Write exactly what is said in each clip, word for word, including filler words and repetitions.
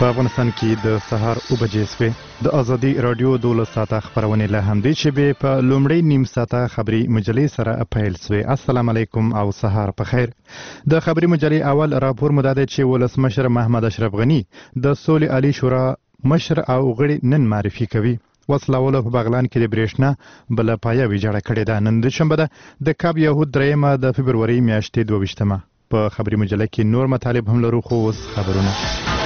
په افغانستان کې د سهار اوه بجې شوې. د ازادي رادیو دولس ساعته خبرونه له همدې شبې په لومړی نیم ساعته خبري مجلې سره پیل شوې. السلام علیکم او سهار په خیر. د خبري مجلې اول راپور مداده چې ولسمشر محمد اشرف غنی د سولې عالی شورا مشر او غړي نن معرفي کوي. وسلواله په بغلان کې د برېښنا بل پایه ویجاړه کړې ده. نن د شنبه ده د کاب یهود درېمه د فبروري میاشتې دوه ویشتمه. په خبري مجلې کې نور مطالب هم لرو، خو اوس خبرونه.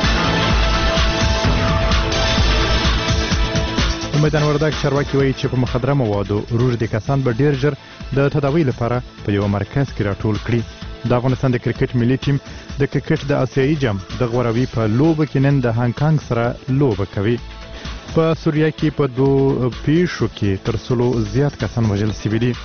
میدان وردګ چارواکي وایي چې په مخدره موادو روږدي کسان به ډیر ژر د تداوی لپاره په یو مرکز کې راټول کړي. د افغانستان د کرکټ ملي ټیم د کرکټ د آسیایي جام د غوروي په لوبه کې نن د هانګ کانګ سره لوبه کوي. په سوریه کې په دوه پیښو کې تر سلو زیات کسان وژل شوي دي.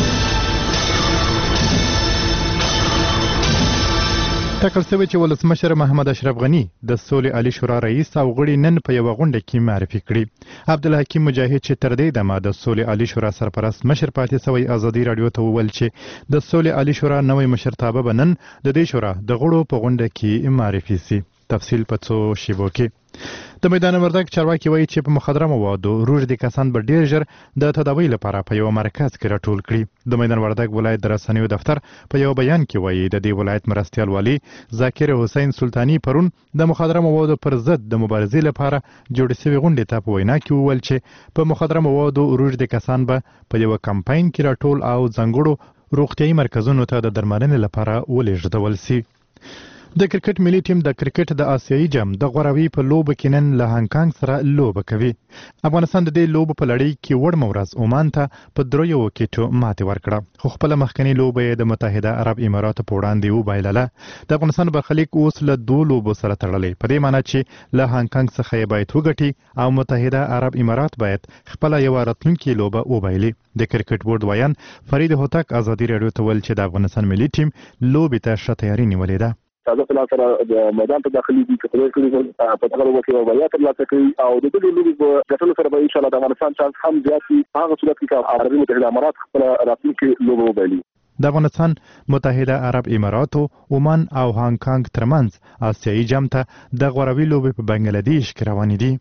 ټاکل شوی چې ولسمشر محمد اشرف غنی د سولې عالی شورا رئیس او غړي نن په یوه غونډه کې معرفي کړي. عبدالحکیم مجاهد چې تر دې دمه د سولې عالی شورا سرپرست مشر پاتې شوی ازادي رادیو ته وویل چې د سولې عالی شورا نوی مشرتابه به نن د دې شورا د غړو په غونډه کې معرفي شي. تفصیل په څو شیبو کې. د میدان وردګ چارواکي وایي چې په مخدره موادو روږدي کسان به ډیر ژر د تداوی لپاره په یو مرکز کې راټول کړي. د میدان وردګ ولایت د رسنیو دفتر په یو بیان کې وایي د دې ولایت مرستیال والی ذاکر حسین سلطانی پرون د مخدره موادو پر ضد د مبارزې لپاره جوړ شوی غونډې ته په وینا کې وویل چې په مخدره موادو روږدي کسان به په یو کمپاین کې راټول او ځانګړو روغتیايي مرکزونو ته د درملنې لپاره ولېږدول شي. د کرکټ ملي ټیم د کرکټ د آسیایي جام د غوروي په لوبه کې نن له هانګ کانګ سره لوبه کوي. افغانستان د دې لوبه په لړۍ کې وړمه ورځ عمان ته په دریو وکټو ماتې ورکړه، خو خپله مخکنۍ لوبه یې د متحده عرب اماراتو په وړاندې وبایلله. د افغانستان برخلیک اوس له دوو لوبو سره تړلی، په دې معنی چې له هانګ کانګ څخه یې باید وګټي او متحده عرب امارات باید خپله یوه راتلونکې لوبه وبایلي. د کرکټ بورډ ویان فرید هوتک ازادي راډیو ته ویل چې د افغانستان ملي ټیم لوبې ته ښه تیاري نیولې ده. تازه فلان سره د میدان ته داخلي دي چې خپل کړي په دغه وخت کې بریا ترلاسه کوي او د دې لوبې په ګټلو سره به ان شاء الله د افغانستان چانس هم زیات وي. هغه صورت کې چې عربي متحده امارات خپل راتلونکي لوبه وبایلي. د افغانستان متحده عرب اماراتو عمان او هانګ کانګ ترمنځ آسیایي جام ته د غوروي لوبې په بنګلادیش کې روانې دي.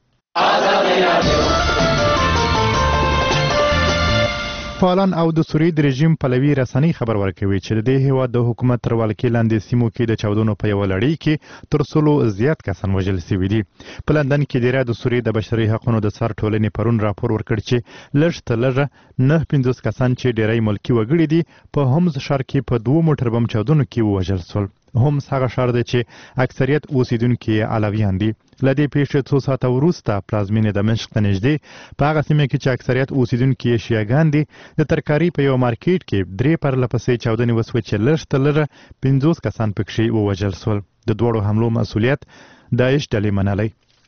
فعالان او د سوریې د رژیم پلوي رسنۍ خبر ورکوي چې د دې هیواد د حکومت تر ولکې لاندې سیمو کې د چاودنو په یوه لړۍ کې تر سلو زیات کسان وژل شوي دي. په لندن کې ډیری د سوریې د بشري حقونو د سر ټولنې پرون راپور ورکړ چې لږ تر لږه نهه پنځوس کسان چې ډیری ملکي وګړي دي په هومز ښار کې په دوو موټر بم چاودنو کې ووژل شول. هومز هغه ښار دی چې اکثریت اوسیدونکي علویان دي. له دې پیښې څو ساعته وروسته پلازمینې دمشق ته نږدې په هغه سیمه کې چې اکثریت اوسیدونکي یې شیعهګان دي د ترکاري په یو مارکیټ کې درې پرله پسې چاودنې وسوې چې لږ تر لږه پنځوس کسان پکښې ووژل شول. د دواړو حملو مسؤلیت داعش ډلې منلی.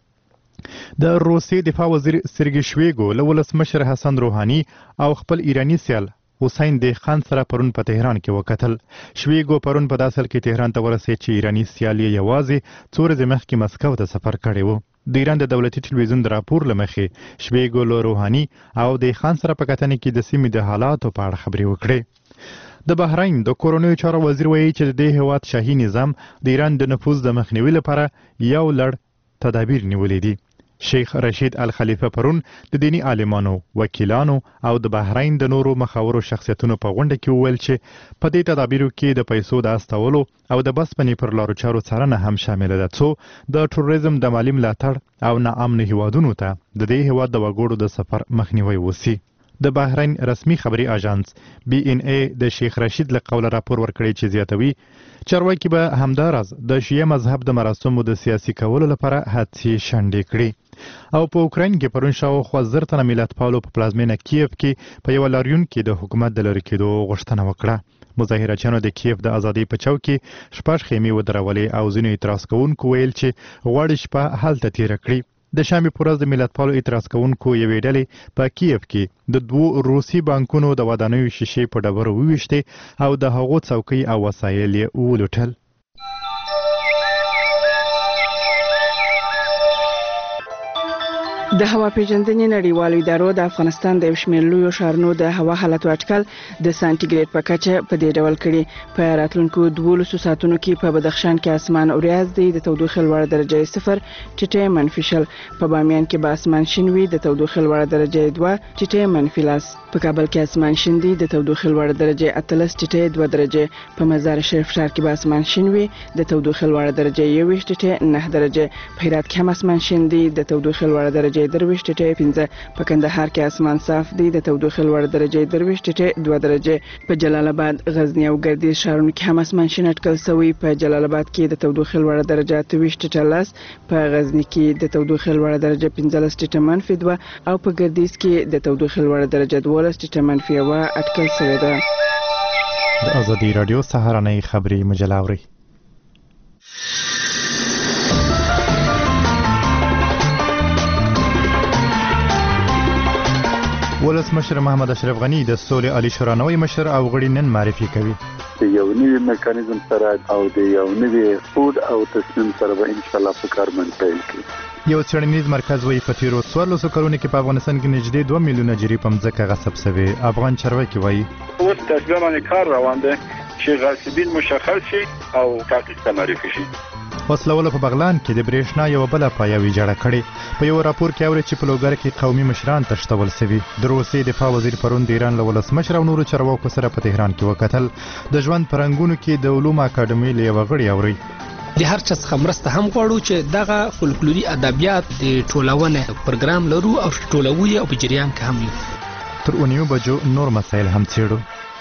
د روسیې دفاع وزیر سرګي شویګو له ولسمشر حسن روحاني او خپل ایراني سیال حسین دیخ خان سره پرون په تهران کې وکتل. شویګو پرون په داسل کې تهران ته ورسېد چې ایراني سیال یې یوازې څو ورځې مخکې مسکو ته سفر کړی و. د ایران د دولتي ټلویزیون د راپور له مخې شویګو له روحاني او دیخ خان سره په کتنې کې د سیمې د حالاتو په اړه خبرې وکړې. د بحرین د کورونیو چارو وزیر وایي چې د دې هیواد شاهي نظام د ایران د نفوذ د مخنیوي لپاره یو لړ تدابیر نیولې دي. شیخ رشید الخلیفه پرون د دینی عالمانو، وکیلانو او د بحرین د نورو مخاورو شخصیتونو په غونډه کې وویل چې په دې تدابیرو کې د پیسو د استولو او د بسپنې پر لارو چارو څارنه هم شامل ده، څو د ټوریزم د مالی ملاتړ او ناامن هیوادونو ته د دې هیواد د وګړو د سفر مخنیوی وسی. د بحرین رسمي خبري اژانس بي ان اي د شیخ رشید له قوله راپور ورکړی چې زیاتوي چارواکي به همداراز د شیعه مذهب د مراسمو د سیاسي کولو لپاره هڅې شنډې کړي. او په اوکراین کې پرون شاوخوا زر تنه ملت پالو په پلازمینه کیف کې په یو لاریون کې د حکومت د لرې کېدو غوښتنه وکړه. مظاهرچیانو د کیف د ازادۍ په چوک کې شپږ خیمې ودرولې او ځینو اعتراض کوونکو ویل چې غواړي شپه هلته تیره کړي. د شنبې په ورځ د ملت پالو اعتراض کوونکو یوې ډلې په کیف کې د دوو روسي بانکونو د ودانیو شیشې په ډبرو وویشتې او د هغو څوکۍ او وسایل یې ولوټل. د هوا پیژندنې نړیوالو ادارو د افغانستان د شمېر لویو ښارونو د هوا حالت اټکل د سانتیګریډ په کچه په دې ډول کړي. په راتلونکو دولسو ساعتونو کې په بدخشان کې اسمان اوریاز دی، د تودوخې لوړه درجه صفر ټیټه منفي شل. په بامیان کې به اسمان شین وي، د تودوخې لوړه درجه دوه ټیټه منفي لاس. په کابل کې اسمان شین دی، د تودوخې لوړه درجه اتلس ټیټه دوه درجه. په مزار شریف ښار کې به اسمان شین وي، د تودوخې لوړه درجه یو ټیټه نه درجه. په هرات کې هم اسمان شین دی، د تودوخې لوړه درجه درویش ټیټه پنځه. په کندهار کې اسمان صاف دی، د تودوخې لوړه درجه درویش ټیټه دوه درجه. په جلال آباد، غزنی او ګردیز ښارونو کې هم اسمان شین اټکل شوی. په جلال آباد کې د تودوخې لوړه درجه اتویش ټیټه لس، په غزنی کې د تودوخې لوړه درجه پنځلس ټیټه منفي دوه او په ګردیز کې د تودوخې لوړه درجه دولس ټیټه منفي یو اټکل شوی ده. د ازادي رادیو سهارنۍ خبری مجله اوري. ولسمشر محمد اشرف غنی د سولې عالی شورا نوی مشر او غړي نن معرفي کوي. د یو نوی میکانیزم سره او د یو نوی فود او تصمیم سره به ان شاء الله په کار باندې پیل کړي. یو څېړنیز مرکز وایي په تیرو څوارلسو کلونو کې په افغانستان کې نږدې دوه میلیونه جری په مځکه غصب شوی. افغان چارواکي وایي اوس تاسو باندې کار روان دی چې غاصبین مشخص شي او تحقیق ته معرفي شي. وسلواله په بغلان کې د برېښنا یو بل پایه ویجاړه کړې. په یو راپور کې اوري چې په لوګر کې قومي مشران تشتول شوي. د روسیې دفاع وزیر پرون د ایران له ولسمشر او نورو چارواکو سره په تهران کې وکتل. د ژوند پرنګونو کې د علوم اکاډمي له وغړي اوري د هر چا څخه مرسته هم غواړو چې دغه فولکلوري ادبیات د ټولونه پروګرام لرو او ټولوي او په جریان کې هم یو. تر اونیو بجو نور مسایل هم څېړو.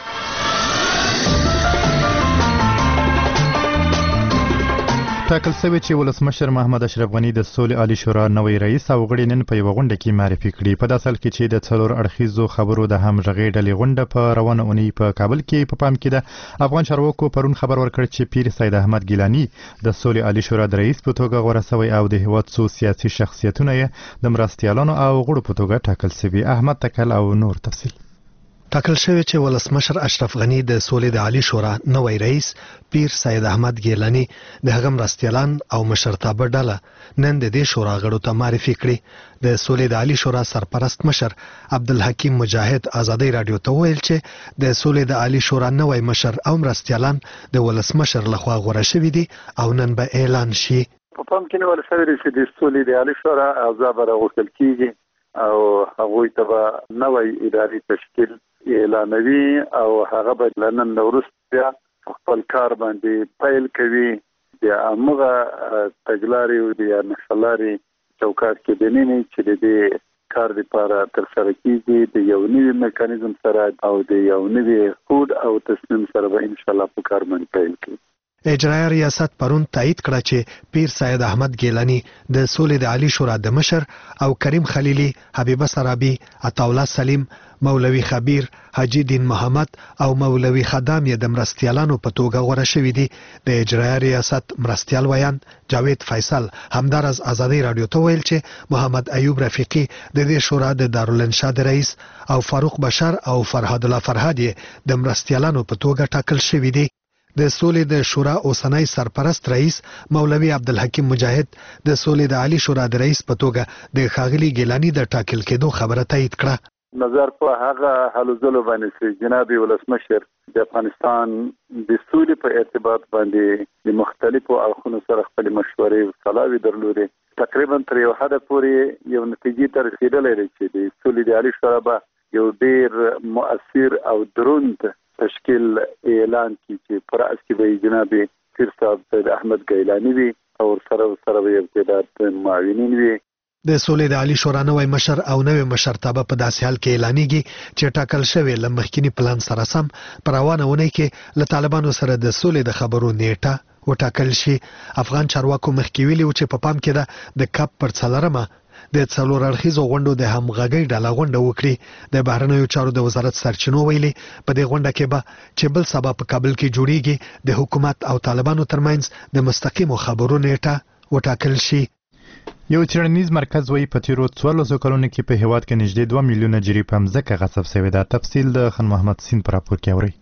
ټاکل شوی چې ولسمشر محمد اشرف غنی د سولې عالی شورا نوی رئیس او غړي نن په یو غونډه کې معرفي کړي. په داسې حال کې چې د څلور اړخیزو خبرو د همغږۍ ډلې غونډه په روانه اونۍ په کابل کې په پام کې ده. افغان چارواکو پرون خبر ورکړ چې پیر سید احمد ګیلانی د سولې عالی شورا د رئیس په توګه غوره شوی او د هیواد څو سیاسي شخصیتونه یې د مرستیالانو او غړو په توګه ټاکل شوي. احمد تکل او نور تفصیل. ټاکل شوی چې ولسمشر اشرف غنی د سولې د عالی شورا نوی رئیس پیر سید احمد ګیلانی د هغه مرستیالان او مشرتابه ډله نن د دې شورا غړو ته معرفي کړي. د سولې د عالی شورا سرپرست مشر عبدالحکیم مجاهد ازادي رادیو ته ویل چې د سولې د عالی شورا نوی مشر او مرستیالان د ولسمشر لخوا غوړه شوي دي او نن به اعلان شي. په پام کې نیول شوی دی چې د سولې د عالی شورا اعضا به راغوښتل کیږي او هغوی ته به نوی اداري تشکیل اعلانوي او هغه به لنن وروسته خپل کار باندې پیل کوي. د هغه تګلارې او د نشلاري چوکاټ کې د نینې چې د دې کار لپاره ترسره کیږي د یو نوی میکانیزم سره او د یو نوی فود او تصمیم سره به ان شاء الله په کار باندې پیل کوي. اجرایي ریاست پرون تایید کړه چې پیر سید احمد ګیلانی د سولې د عالی شورا د مشر او کریم خلیلی، حبیبه سرابی، عطاالله سلیم، مولوی خبیر، حاجی دین محمد او مولوی خدام یې د مرستیالانو په توګه غوره شوي دي. د اجرایي ریاست مرستیال ویان جاوید فیصل همدارز ازادي رادیو ته ویل چې محمد ایوب رفیقی د دې شورا د دارالانشاد رئیس او فاروق بشار او فرهاد الله فرهاد یې د مرستیالانو په توګه ټاکل شوي دي. د سولې د شورا اوسنی سرپرست رئیس مولوی عبدالحکیم مجاهد د سولې د عالی شورا د رئیس په توګه د ښاغلي ګیلانی د ټاکل کېدو خبره تایید کړه. نظر په هغه هلو ځلو باندې چې جناب ولسمشر د افغانستان د سولې په ارتباط باندې د مختلفو اړخونو سره خپل مشورې او صلاوي درلودې. تقریبا تر یو حد پورې یو نتیجې ته رسیدلې ده چې د سولې د عالی شورا به یو ډیر مؤثر او دروند تشکیل اعلان کی چې پر اس کې به جناب پیر صاحب سید احمد ګیلانی وي او سره سره به ابتداء معاونین وي. د سولې د عالی شورا نوی مشر او نوی مشرتابه په داسې حال کې اعلانېږي چې ټاکل شوی له مخکینی پلان سره سم په روانه اونۍ کې له طالبانو سره د سولې د خبرو نیټه وټاکل شي. افغان چارواکو مخکې ویلي و چې په پام کې ده د کپ پر څلورمه د څلور اړخیزو غونډو د همغږۍ ډله غونډه وکړي. د بهرنیو چارو د وزارت سرچینو ویلي په دې غونډه کې به چې بل سبا په کابل کې جوړیږي د حکومت او طالبانو ترمنځ د مستقیمو خبرو نیټه وټاکل شي. یو څېړنیز مرکز وایي په تیرو څوارلسو کلونو کې په هیواد کې نږدې دوه میلیونه جری په مځکه غصب شوې ده. تفصیل د خان محمد سین پر راپور کې اوري.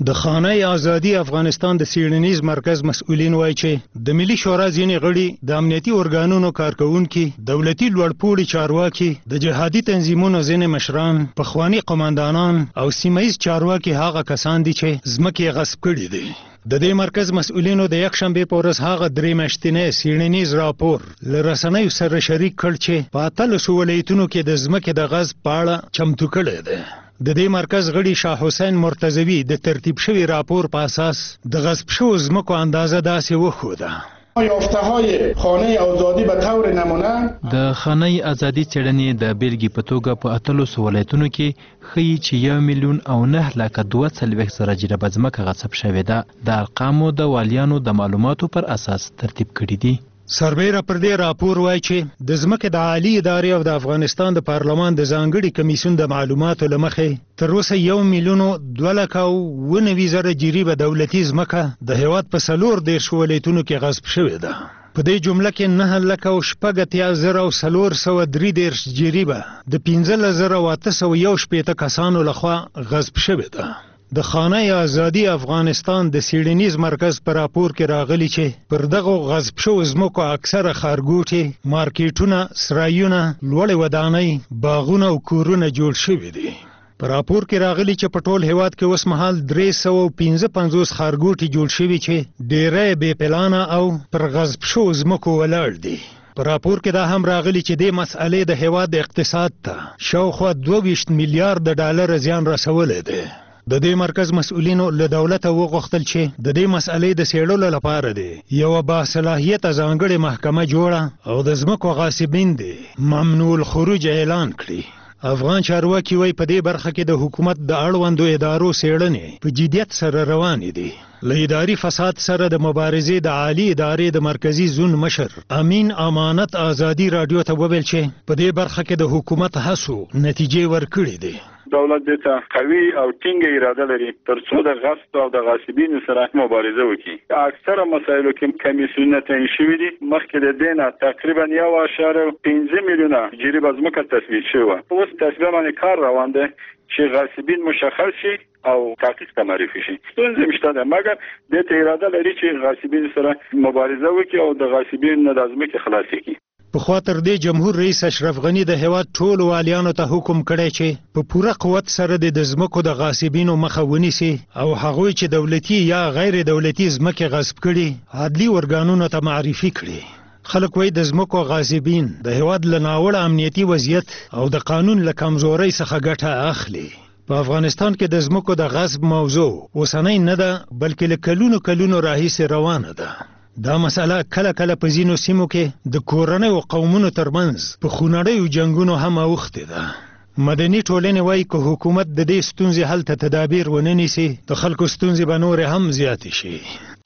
د خانه ازادي افغانستان د سیړنیز مرکز مسؤلین وایي چې د ملي شورا ځینې غړي د امنیتي ارګانونو کارکونکي دولتي لوړپوړي چارواکي د جهادي تنظیمونو ځینې مشران پخوانی قماندانان او سیمایي چارواکي هغه کسان دي چې ځمکې غصب کړي دي. د دې مرکز مسؤلینو د یک شنبه په ورځ هغه درې میاشتنې سیړنیز راپور لرسنۍ سره شریک کړ چې په اتلسو ولایتونو کې د ځمکې د غصب په اړه چمتو کړی دی. د دې مرکز غړي شاه حسین مرتضوی د ترتیب شوی راپور په اساس د غصب شوو ځمکو اندازه داسې وښوده. یافته‌های خانه آزادی به طور نمونه د خانه ازادي څېړنې د بیلګې په توګه په اتلسو ولایتونو کې ښیي چې یو میلیون او نه لکه دوه څلوېښت زره جریبه ځمکه غصب شوې ده. د ارقامو د والیانو د معلوماتو پر اساس ترتیب کړي دي. سربیره پر دې راپور وایي چې د ځمکې د عالی ادارې او د افغانستان د پارلمان د ځانګړي کمیسیون د معلوماتو له مخې تر اوسه یو میلیون دوه لکه اووه نوي زره جریبه دولتي ځمکه د هیواد په څلور دېرشو ولایتونو کې غصب شوې ده. په دې جمله کې نه لکه او شپږ اتیا زره او څلور سوه درې دېرش جریبه د پنځلس زره او اته سوه یو شپېته کسانو لخوا غصب شوې ده. د خانه ازادي افغانستان د سیړنیز مرکز پر راپور کې راغلی چې پر دغه غصب شوو ځمکو اکثره ښارګوټي، مارکیټونه، سرایونه، لوړې ودانۍ، باغونه او کورونه جوړ شوي دي. په راپور کې راغلی چې په ټول هیواد کې اوس مهال درې سوه پنځه پنځوس ښارګوټي جوړ شوي چې ډیری بې پلانه او پر غصب شوو ځمکو ولاړ دي. په راپور کې دا هم راغلی چې دې مسئلې د هیواد د اقتصاد ته شاوخوا دوه ویشت میلیارډ ډالر زیان رسولی دی. د دې مرکز مسؤلینو له دولته وغوښتل چې د دې مسئلې د څېړلو لپاره دی یوه باصلاحیته ځانګړې محکمه جوړه او د ځمکو غاصبین دی ممنوع الخروج اعلان کړي. افغان چارواکي وایي په دې برخه کې د حکومت د اړوندو ادارو څېړنې په جدیت سره روانې دي. له اداري فساد سره د مبارزې د عالی ادارې د مرکزي زون مشر امین امانت ازادي راډیو ته وویل چې په دې برخه کې د حکومت هڅو نتیجې ورکړې دي. دولت دې ته قوي او ټینګه اراده لري تر څو د غصب او د غاصبینو سره مبارزه وکړي. اکثره مسایلو کې کمیسیونونه تعیین شوي دي. مخکې د دې نه تقریبا یو اعشاریه پنځه میلیونه جریبه ځمکه تثبیت شوه. اوس تثبیت باندې کار روان دی چې غاصبین مشخص شي او تحقیق ته معرفي شي. ستونزې مشته ده مګر دې ته اراده لري چې غاصبین سره مبارزه وکړي او د غاصبین نه د ځمکې خلاص کړي. په خوا تر دې جمهور رئیس اشرف غنی د هیواد ټولو والیانو ته حکم کړی چې په پوره قوت سره د ځمکو د غاصبینو مخه ونیسي او هغوی چې دولتي یا غیر دولتي ځمکې غصب کړي عدلي ارګانونو ته معرفي کړي. خلک وایي د ځمکو غاصبین د هیواد له ناوړه امنیتي وضعیت او د قانون له کمزورۍ څخه ګټه اخلي. په افغانستان کې د ځمکو د غصب موضوع اوسنۍ نه ده بلکې له کلونو کلونو راهیسې روانه ده. دا مسله کله کله په ځینو سیمو کې د کورنیو قومونو ترمنځ په خونړیو جنګونو هم اوښتې ده. مدني ټولنې وایي که حکومت د دې ستونزې حل ته تدابیر ونه نیسي د خلکو ستونزې به نورې هم زیاتې شي.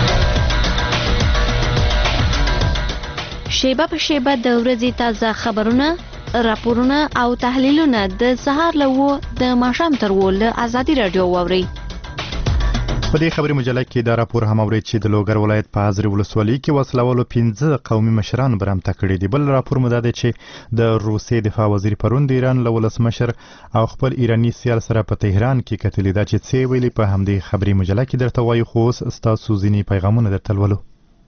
شیبه په شیبه د ورځې تازه خبرونه، راپورونه او تحلیلونه د سهار له اوه د ماښام تر اوه له ازادي راډیو واورئ. په دې خبري مجله کې دا راپور هم اورید چې د لوګر ولایت په حضري ولسوالۍ کې وسله والو پنځه قومي مشران برمته کړي دي. بل راپور مو دا دی چې د روسیې دفاع وزیر پرون د ایران له ولسمشر او خپل ایراني سیال سره په تهران کې کتلي. دا چې څه ویلي په همدې خبري مجله کې درته وایو، خو اوس ستاسو ځینې پیغامونه درته لولو.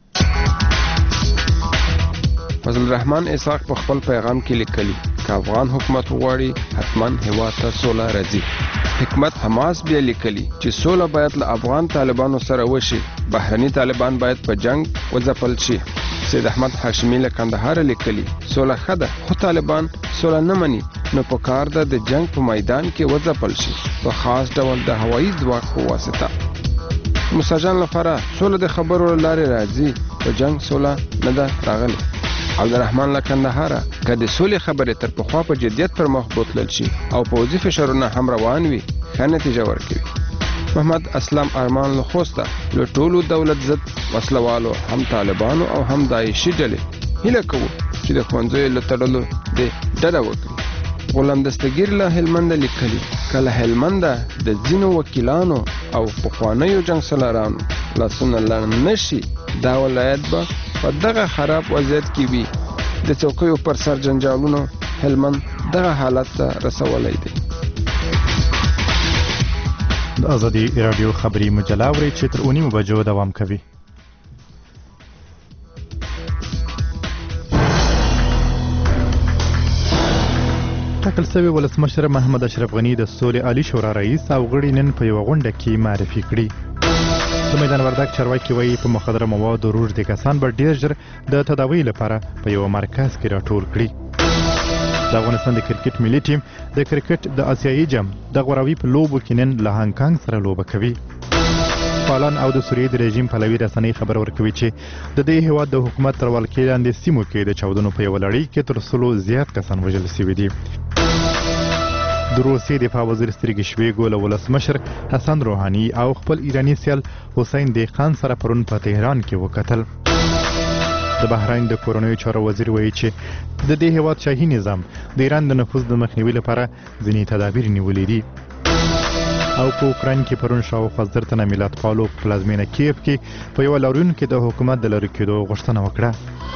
فضل الرحمن اسحاق په خپل پیغام کې لیکلي که افغان حکومت وغواړي حتما هیواد ته سوله راځي. حکمت حماس بیا لیکلي چې سوله باید له افغان طالبانو سره وشي، بهرني طالبان باید په جنگ وځپل شي. سید احمد هاشمي له کندهار لیکلي سوله ښه ده خو طالبان سوله نه مني نو په کار ده د جنگ په میدان کې وځپل شي په خاص ډول د هوایي ځواک په واسطه. مساجان لپاره سوله د خبرو لارې راځي، په جنگ سوله نه ده راغلي. عبدالرحمن له کندهاره که د سولې خبرې تر پخوا په جدیت پر مخ بوتلل شي او پوځي فشارونه هم روان وي ښه نتیجه ورکوي. محمد اسلام ارمان له خوسته له ټولو دولت ضد وسلوالو هم طالبانو او هم داعشي ډلې هیله کوو چې د ښوونځیو له تړلو د ډډه وکړي. غلام دستګیر له هلمند لیکلي که له هلمنده د ځینو وکیلانو او پخوانیو جنګ سالارانو لاسونه لړ نه شي دا ولایت به په دغه خراب وضعیت کې وي. د چوکیو پر سر جنجالونو هلمند دغه حالت ته رسولی دی. د ازادي رادیو خبري مجله اورئ چې تر اونیمو بجو دوام کوي. ټاکل شوی ولسمشر محمد اشرف غنی د سولې عالی شورا رئیس او غړي نن په یوه غونډه کې معرفي کړي. د میدان وردګ چارواکي وایي په مخدره موادو روږدي کسان به ډېر ژر د تداوی لپاره په یوه مرکز کې راټول کړي. د افغانستان د کرکټ ملي ټیم د کرکټ د آسیایي جام د غوراوي په لوبو کې نن له هانګ کانګ سره لوبه کوي. فعالان او د سوریې د رژیم پلوي رسنۍ خبر ورکوي چې د دې هیواد د حکومت تر ولکې لاندې سیمو کې د چاودنو په یوه لړۍ کې تر سلو زیات کسان وژل شوي دي. د روسیې دفاع وزیر سترګې شویګو له ولسمشر حسن روحاني او خپل ایراني سیال حسین دیقان سره پرون په تهران کې وکتل. د بحرین د کورنیو چارو وزیر وایي چې د دې هیواد شاهي نظام د ایران د نفوذ د مخنیوي لپاره ځینې تدابیر نیولې دي. او په اوکراین کې پرون شاوخوا زر تنه ملت پالو په پلازمینه کیف کې په یوه لاریون کې د حکومت د لرې کېدو غوښتنه وکړه.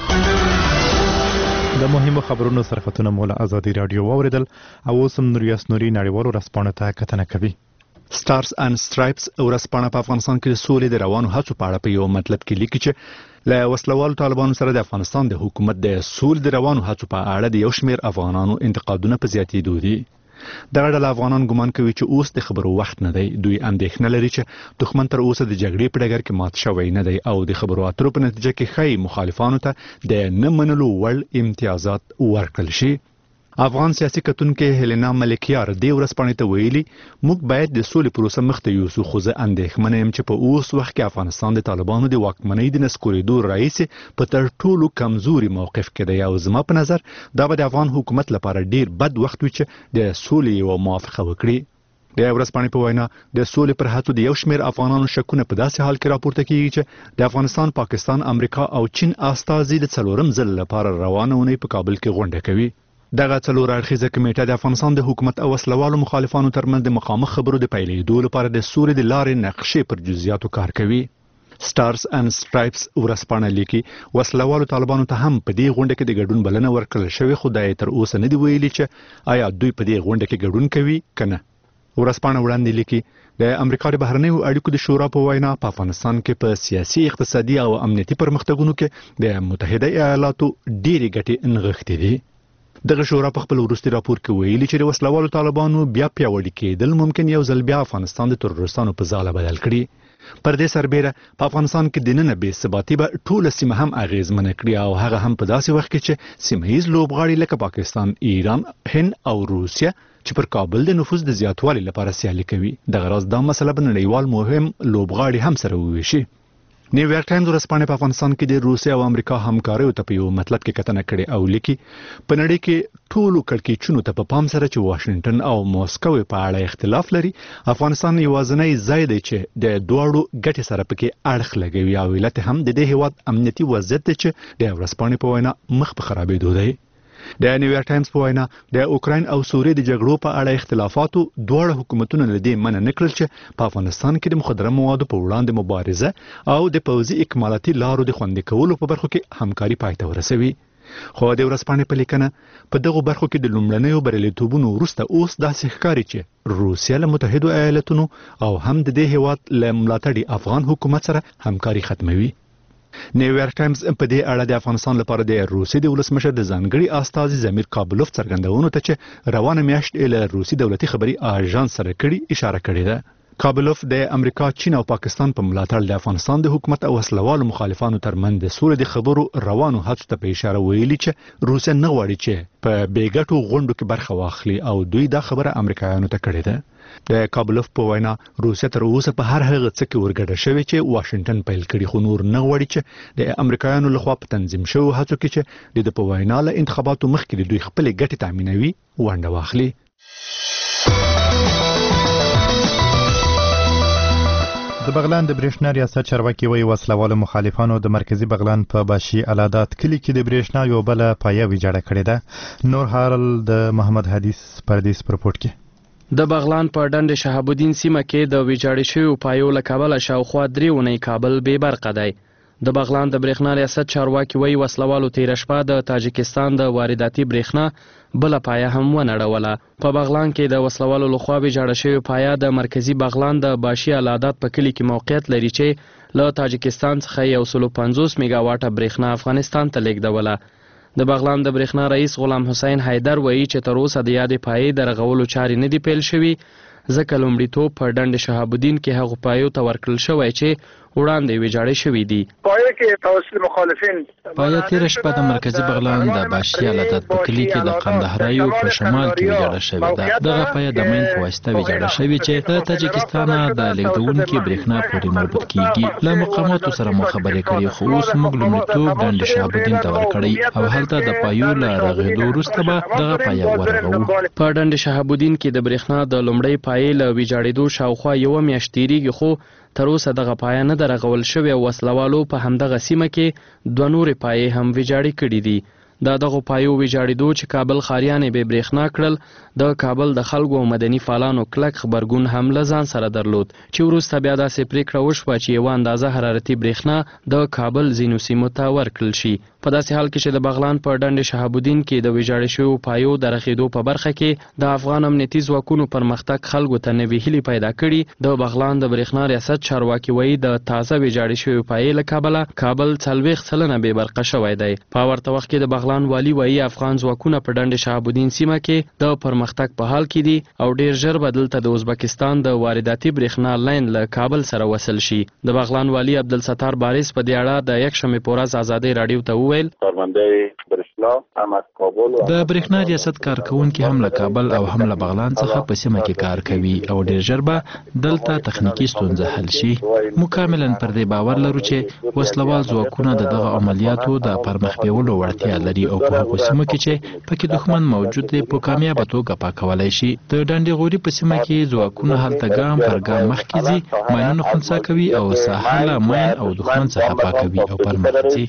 د مهمو خبرونو سرختونه مو له ازادي راډیو واورېدل او اوس هم نوریاس نوري نړیوالو ورځپاڼو ته کتنه کوي. سټارز اند سټرایپس ورځپاڼه په افغانستان کې د سولې د روانو هڅو په اړه په یو مطلب کې لیکي چې له وسلوالو طالبانو سره د افغانستان د حکومت د سولې د روانو هڅو په اړه د یو شمېر افغانانو انتقادونه په زیاتېدو دي. دغه ډله افغانان ګمان کوي چې اوس د خبرو وخت نه دی. دوی اندېښنه لري چې دښمن تر اوسه د جګړې په ډګر کې مات شوی نه دی او د خبرو اترو په نتیجه کې ښایي مخالفانو ته د نه منلو وړ امتیازات ورکړل شي. افغان سیاسي کتونکي هلینا ملکیار دې ورځپاڼې ته ویلي موږ باید د سولې پروسه مخ ته یوسو خو زه اندېښمنه یم چې په اوس وخت کې افغانستان د طالبانو د واکمنۍ د نسکورېدو راهیسې په تر ټولو کمزوري موقف کې دی او زما په نظر دا به د افغان حکومت لپاره ډیر بد وخت وي چې د سولې یوه موافقه وکړي. د ورځپاڼې په وینا د سولې پر هڅو د یو شمېر افغانانو شکونه په داسې حال کې راپورته کیږي چې د افغانستان، پاکستان، امریکا او چین استازي د څلورم ځل لپاره روانه اونۍ په کابل کې غونډه کوي. دغه څلور اړخیزه کمیټه د افغانستان د حکومت او وسلوالو مخالفانو ترمنځ د مخامخ خبرو د پیلېدو لپاره د سولې د لارې نقشې پر جزئیاتو کار کوي. سټارز اند سټرایپس ورځپاڼه لیکي وسلوالو طالبانو ته هم په دې غونډه کې د ګډون بلنه ورکړل شوې خو دا یې تر اوسه نه دي ویلي چې آیا دوی په دې غونډه کې ګډون کوي که نه. ورځپاڼه وړاندې لیکي د امریکا د بهرنیو اړیکو د شورا په وینا په افغانستان کې په سیاسي، اقتصادي او امنیتي پرمختګونو کې د متحده ایالاتو ډېرې ګټې نغښتې دي. دغه شورا په خپل وروستي راپور کې ویلي چې د وسلوالو طالبانو بیا پیاوړي کېدل ممکن یو ځل بیا افغانستان د ترورستانو په ځاله بدل کړي. پر دې سربېره په افغانستان کې دننه بې ثباتي به ټوله سیمه هم اغېزمنه کړي او هغه هم په داسې وخت کې چې سیمه ییز لوبغاړي لکه پاکستان، ایران، هند او روسیه چې پر کابل د نفوذ د زیاتوالي لپاره سیالي کوي. دغه راز دا مسله به نړیوال مهم لوبغاړي هم سره وویشي. نیویارک ټایمز ورځپاڼې په افغانستان کې د روسیې او امریکا همکاریو ته په یو مطلب کې کتنه کړې او لیکي په نړۍ کې ټولو کړکېچونو ته په پام سره چې واشنګټن او موسکو په اړه اختلاف لري، افغانستان یوازینی ځای دی چې د دواړو ګټې سره پکې اړخ لګوي او علت هم د دې هیواد امنیتي وضعیت دی چې د ورځپاڼې په وینا مخ په خرابېدو دی. د نیویارک ټایمز په وینا د اوکراین او سوریې د جګړو په اړه اختلافاتو دواړه حکومتونه له دې منع نه کړل چې په افغانستان کې د مخدره موادو په وړاندې مبارزه او د پوځي اکمالاتي لارو د خوندي کولو په برخو کې همکاري پای ته ورسوي. خو د ورځپاڼې په لیکنه په دغو برخو کې د لومړنیو بریالیتوبونو وروسته اوس داسې ښکاري چې روسیه له متحدو ایالتونو او هم د دې هیواد له ملاتړي افغان حکومت سره همکاري ختموي. نیویارک ټایمز په دې اړه د افغانستان لپاره د روسیې د ولسمشر د ځانګړي استازي زمیر کابلوف څرګندونو ته چې روانه میاشت له روسي دولتي خبري اژانس سره کړي اشاره کړې ده. کابلوف د امریکا، چین او پاکستان په ملاتړ د افغانستان د حکومت او وسلوالو مخالفانو ترمنځ د سولې د خبرو روانو هڅو ته په اشاره ویلي چې روسیه نه غواړي چې په بېګټو غونډو کې برخه واخلي او دوی دا خبره امریکایانو ته کړې ده. د کابلوف په وینا روسیه تر اوسه په هر هغه څه کې ورګډه شوې چې واشنګټن پیل کړي خو نور نه غواړي چې د امریکایانو لخوا په تنظیم شوو هڅو کې چې د په وینا له انتخاباتو مخکې دوی خپلې ګټې تامینوي ونډه واخلي. د بغلان د برېښنا ریاست چارواکي وایي وسلوالو مخالفانو د مرکزي بغلان په باشي علادات کلي کې د برېښنا یو بله پایه ویجاړه کړې ده. نور حال د محمد حدیث پردیس په رپورټ کې. د بغلان په ډنډ شهاب الدین سیمه کې د ویجاړې شویو پایو له کبله شاوخوا درې اونۍ کابل بې برقه دی. د بغلان د برېښنا ریاست چارواکي وایي وسلوالو تېره شپه د تاجکستان د وارداتي برېښنا بله پایه هم ونړوله. په بغلان کې د وسلوالو لخوا ویجاړه شوې پایه د مرکزي بغلان د باشي العادات په کلي کې موقعیت لري چې له تاجکستان څخه یو سل پنځوس میګا واټه برېښنا افغانستان ته لیږدوله. د بغلان د برېښنا رئیس غلام حسین حیدر وایي چې تر اوسه د یادې پایې د رغولو چارې نه دي پیل شوي، ځکه لومړیتوب په ډنډ شهاب الدین کې هغو پایو ته ورکړل شوی چې وړاندې ویجاړې شوي دي. پایه کې توسل مخالفین پایه تېره شپه د مرکزي بغلان د باشي العادات په کلي کې د قندهاریو په شمال کې ویجاړه شوې ده. دغه پایه د مین په واسطه ویجاړه شوې چې د تاجکستان د لیږدونکي برېښنا پورې مربوط کیږي. له مقاماتو سره مو خبرې کړې خو اوس موږ لومړیتوب ډنډ شهاب الدین ته ورکړی او هلته د پایو له رغېدو وروسته به دغه پایه ورغوو. په ډنډ شهاب الدین کې د برېښنا د لومړۍ پایې له ویجاړېدو شاوخوا یوه میاشت تېرېږي، خو تر اوسه دغه پایه نه ده رغول شوې او وسلوالو په همدغه سیمه کې دوه نورې پایې هم ویجاړې کړي دي. د دغو پایو ویجاړېدو چې کابل ښاریان یې بې برېښنا کړل، د کابل د خلکو او مدني فعالانو کلک غبرګون هم له ځان سره درلود چې وروسته بیا داسې پرېکړه وشوه چې یوه اندازه حرارتي برېښنا د کابل ځینو سیمو ته ورکړل شي. په داسې حال کې چې د بغلان په ډنډ شهاب الدین کې د ویجاړې شویو پایو د رغېدو په برخه کې د افغان امنیتي ځواکونو پرمختګ خلکو ته نوې هیلې پیدا کړي. د بغلان د برېښنا ریاست چارواکي وایي د تازه ویجاړې شویو پایې له کبله کابل څلوېښت سلنه بې برقه شوی دی. په ورته وخت کې د بغلان والي وایي افغان ځواکونه په ډنډ شهاب الدین سیمه کې د پرمختګ په حال کې دي او ډېر ژر به دلته د ازبکستان د وارداتي برېښنا لاین له کابل سره وصل شي. د بغلان والي عبدالستار بارس په دې اړه د یکشنبې په ورځ ازادۍ راډیو ته وویل د برېښنا ریاست کارکونکي هم له کابل او هم له بغلان څخه په سیمه کې کار کوي او ډېر ژر به دلته تخنیکي ستونزه حل شي. موږ کاملا پر دې باور لرو چې وسلوال ځواکونه د دغه عملیاتو د پرمخ بیولو وړتیا لري او په هغو سیمو کې چې پکې دښمن موجود دی په کامیابه توګه پاکولی شي. د ډنډې غوري په سیمه کې ځواکونه هلته ګام پر ګام مخکې ځي، ماینونه خنثی کوي او ساحه له ماین او دښمن څخه پاکوي او پرمخ ځي.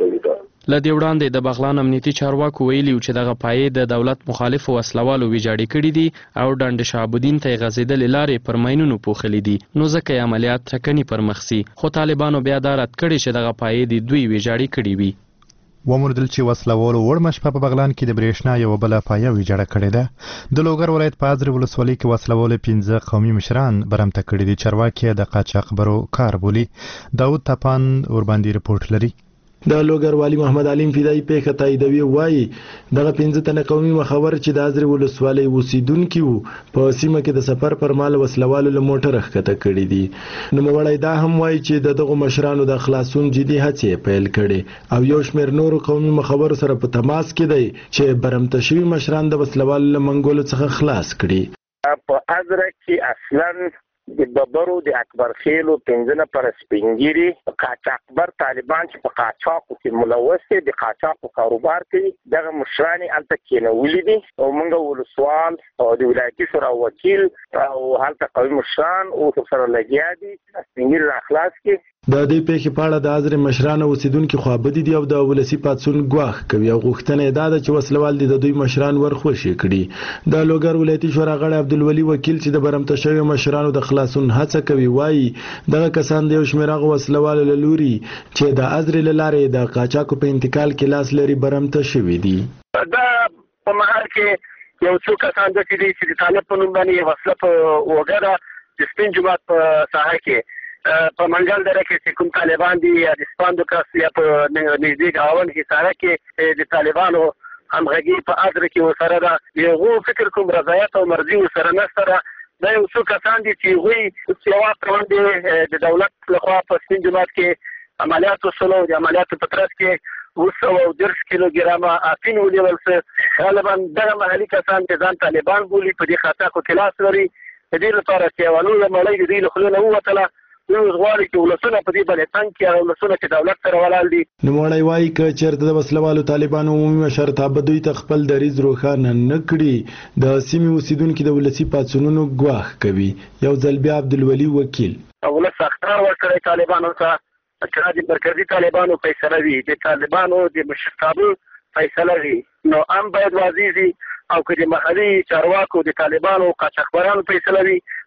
له دې وړاندې د بغلان امنیتي چارواکو ویلي و چې دغه پایې د دولت مخالفو وسلوالو ویجاړې کړي دي او ډنډ شهاب الدین ته یې غځېدلې لارې پر ماینونو پوښلي دي، نو ځکه یې عملیات ټکني پر مخ سي. خو طالبانو بیا دا رد کړي چې دغه پایې د دوی ویجاړې کړي وي. وموندل چې وسلوالو وړمه شپه په بغلان کې د برېښنا یوه بله پایه ویجاړه کړې ده. د لوګر ولایت په ازرې ولسوالۍ کې وسلوالو پنځه قومي مشران برمته کړي دي. چارواکي د قاچاقبرو کار بولي. داود تپان ورباندې رپورټ لري. د لوګر والی محمد علیم فدایي پیښه تاییدوي وایي دغه پنځه تنه قومي مخور چې د ازرې ولسوالۍ اوسیدونکي وو په سیمه کې د سفر پر مهال وسلوالو له موټره ښکته کړي دي. نوموړی دا هم وایي چې د دغو مشرانو د خلاصون جدي هڅې پیل کړي او یو شمېر نورو قومي مخورو سره په تماس کې دی چې برمته شوي مشران د وسلوالو له منګولو څخه خلاص کړي. په ازرې کې اصلا د ببرو د اکبر خیلو پنځه نفره سپینګیري قاچاقبر طالبان چې په قاچاقو کې ملوث دي، د قاچاقو کاروبار کوي، دغه مشرانې هلته کېنولي دي او موږ ولسوال او د ولایتي شورا وکیل او هلته قومي مشران اوس سره لګیا دي سپینګیري را خلاص کړي. د دې پیښې په اړه د ازرې مشران او اوسیدونکي خوابدي دي او د ولسي پاڅون ګواښ کوي او غوښتنه یې دا ده چې وسلوال دي د دوی مشران ورخوشي کړي. د لوګر ولایتي شورا غړی عبدالولي وکیل چې د برمته شویو مشرانو د خلاصون هڅه کوي وایي دغه کسان د یو شمېر هغو وسلوالو له لوري چې د ازرې له لارې د قاچاقو په انتقال کې لاس لري برمته شوي دي. دا په مهال کې یو څو کسان داسې دي چې د طالب په نوم باندې وسله په اوږه ده د سپین جومات په ساحه کې په منګل دره کې چې کوم طالبان دي یا د سپاندو کس یا په نږدې ګاون حصاره کې د طالبانو همغږي په ازرې کې ورسره ده. د هغو فکر کوم رضایت او مرضي ورسره نشته ده. دا یو څو کسان دي چې هغوی سیوات روان د دولت لخوا په سپین جومات کې عملیات وشول او د عملیاتو په ترڅ کې اوه سوه او دېرش کیلوګرامه افین ونیول شو. غالبا دغه محلي کسان چې ځان طالبان بولي په دې قاچاقو کې لاس لري. د دې لپاره چې یوه لویه مړۍ د دوی له خولې نه ووتله. دوی اوس غواړي چې ولسونه په دې باندې تنګ کړي او ولسونه چې دولت سره ولاړ دي. نوموړی وایي که چېرته د وسلوالو طالبانو عمومي مشرتابه دوی ته خپل دریځ روښانه نه کړي د سیمې اوسیدونکي د ولسي پاڅونونو ګواښ کوي. یو ځل بیا عبدالولي وکیل ولس اخطار ورکړی طالبانو ته چې د مرکزي طالبانو فیصله وي، د طالبانو د مشرتابه فیصله وي، نو هم باید واضح وي او که د محلي چارواکو د طالبانو قاچاقبرانو فیصله وي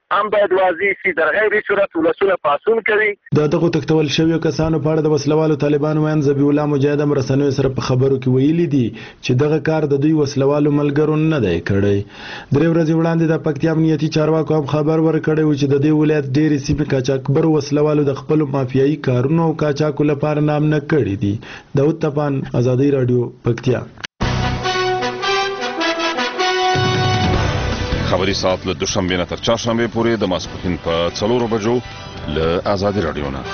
هم باید واضح شي در غیر صورت ولسونه پاسون کوي. د دغه تکتول شویو کسانو په اړه د وسلوالو طالبانو وین ذبیح الله مجاهد مرسنوي سره په خبرو کې ویلي دي چې دغه کار د دوی وسلوالو ملګرو نه دی کړی. درې ورځې وړاندې د پکتیا امنیتي چارواکو هم خبر ورکړی و چې د دې ولایت ډېرې سیمې قاچاقبرو وسلوالو د خپل مافیایي کارونو او قاچاقو لپاره نامنه کړي دي. داود طپان، ازادي رادیو، پکتیا. خبری ساعت له دوشنبه نه تر چهارشنبه پورې د ماسپښین په څلورو بجو له ازادي رادیو نه.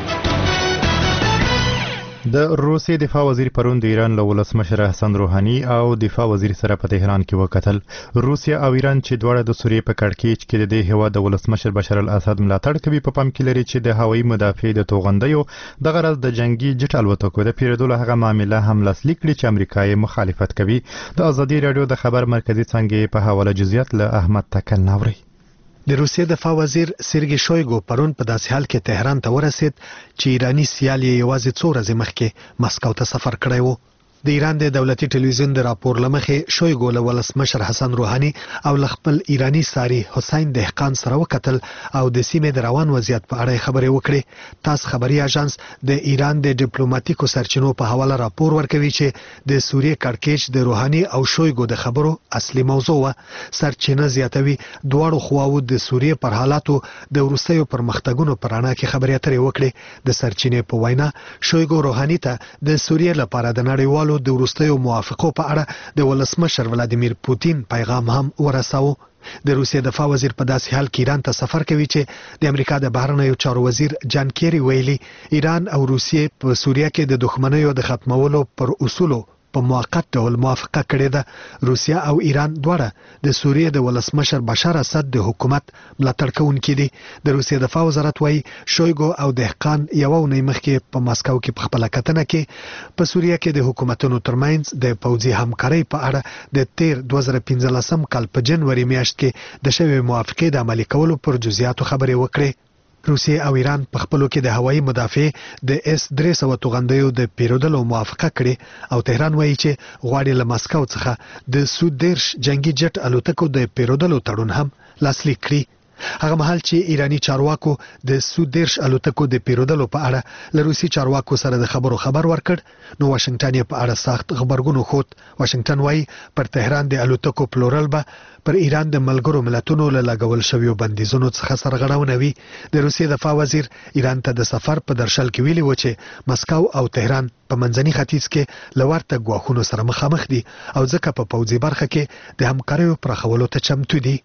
د روسیې دفاع وزیر پرون د ایران له ولسمشر حسن روحاني او دفاع وزیر سره په تهران کې وکتل. روسیا او ایران چې دواړه د سوریې په کړکېچ کې د دې هیواد د ولسمشر بشار الاسد ملاتړ کوي په پام کې لري چې د هوایي مدافع د توغندیو د غرض د جنگي جټ الوتکو د پیرودلو هغه معامله هم لاسلیک کړي چې امریکا یې مخالفت کوي. د ازادي رادیو د خبر مرکزی څنګه په حواله جزئیات له احمد تکل ناوري. د روسیې دفاع وزیر سرګي شویګو پرون په داسې حال کې تهران ته ورسید چې ایرانی سیال یې یوازې څو ورځې مخکې مسکو ته سفر کړی و. د ایران د دولتي ټلویزیون د راپور لمخې شویګو له ولسمشر حسن روحاني او له خپل ایرانی ساري حسین دهقان سره وکتل او د سیمې د روان وضعیت په اړه خبرې وکړې. تاس خبري اژانس د ایران د ډیپلوماټیکو سرچینو په حواله راپور ورکوي چې د سوریې کړکېچ د روحاني او شویګو د خبرو اصلي موضوع و. سرچینه زیاتوي دواړو خواو د سوریې پر حالاتو د وروستیو پرمختګونو پر اړه کې خبرې اترې وکړې. د سرچینې په وینا شویګو روحاني ته د سوریې لپاره د نړیوالو د وروستیو موافقو په اړه د ولسمشر ولادیمیر پوتین پیغام هم ورساوه. د روسیې دفاع وزیر په داسې حال کې ایران ته سفر کوي چې د امریکا د بهرنیو چارو وزیر جان کیری ویلي ایران او روسیې په سوریه کې د دښمنیو د ختمولو پر اصولو په موقت ډول موافقه کړې ده. روسیا او ایران دواړه د سوریې د ولسمشر بشار اسد د حکومت ملاتړ کوونکي دي. د روسیې دفاع وزارت وايي شویګو او دهقان یو ونې مخکې په ماسکو کې په خپل کتنه کې په سوریه کې د حکومتونو ترمنځ د پوځي همکارۍ په اړه د تیر دوه زره پنځلسم کال په جنوري میاشت کې د شوی موافقې د عملي کولو پر جزئیاتو خبرې وکړې. روسیې او ایران په خپلو کې د هوایي مدافع د اس درې سوه توغندیو د پیرودلو موافقه کړې او تهران وایي چې غواړي له ماسکو څخه د سو دیرش جنگي جټ الوتکو د پیرودلو تړون هم لاسلیک کړي. هغه مهال چې ایرانی چارواکو د سو دیرش الوتکو د پیرودلو په اړه له روسي چارواکو سره د خبرو خبر ورکړ نو واشنگټن یې په اړه سخت خبرګون خوت. واشنگټن وايي پر تهران د الوتکو پلورل به پر ایران د ملګرو ملتونو له لګول شویو بندیزونو څخه سرغړونه وي. د روسیې دفاع وزیر ایران ته د سفر په درشل کې ویلي و چې مسکو او تهران په منځني ختیځ کې لورته ګواښونو سره مخامخ دي او ځکه په پوځي برخه کې د همکاریو پراخولو ته چمتو دي.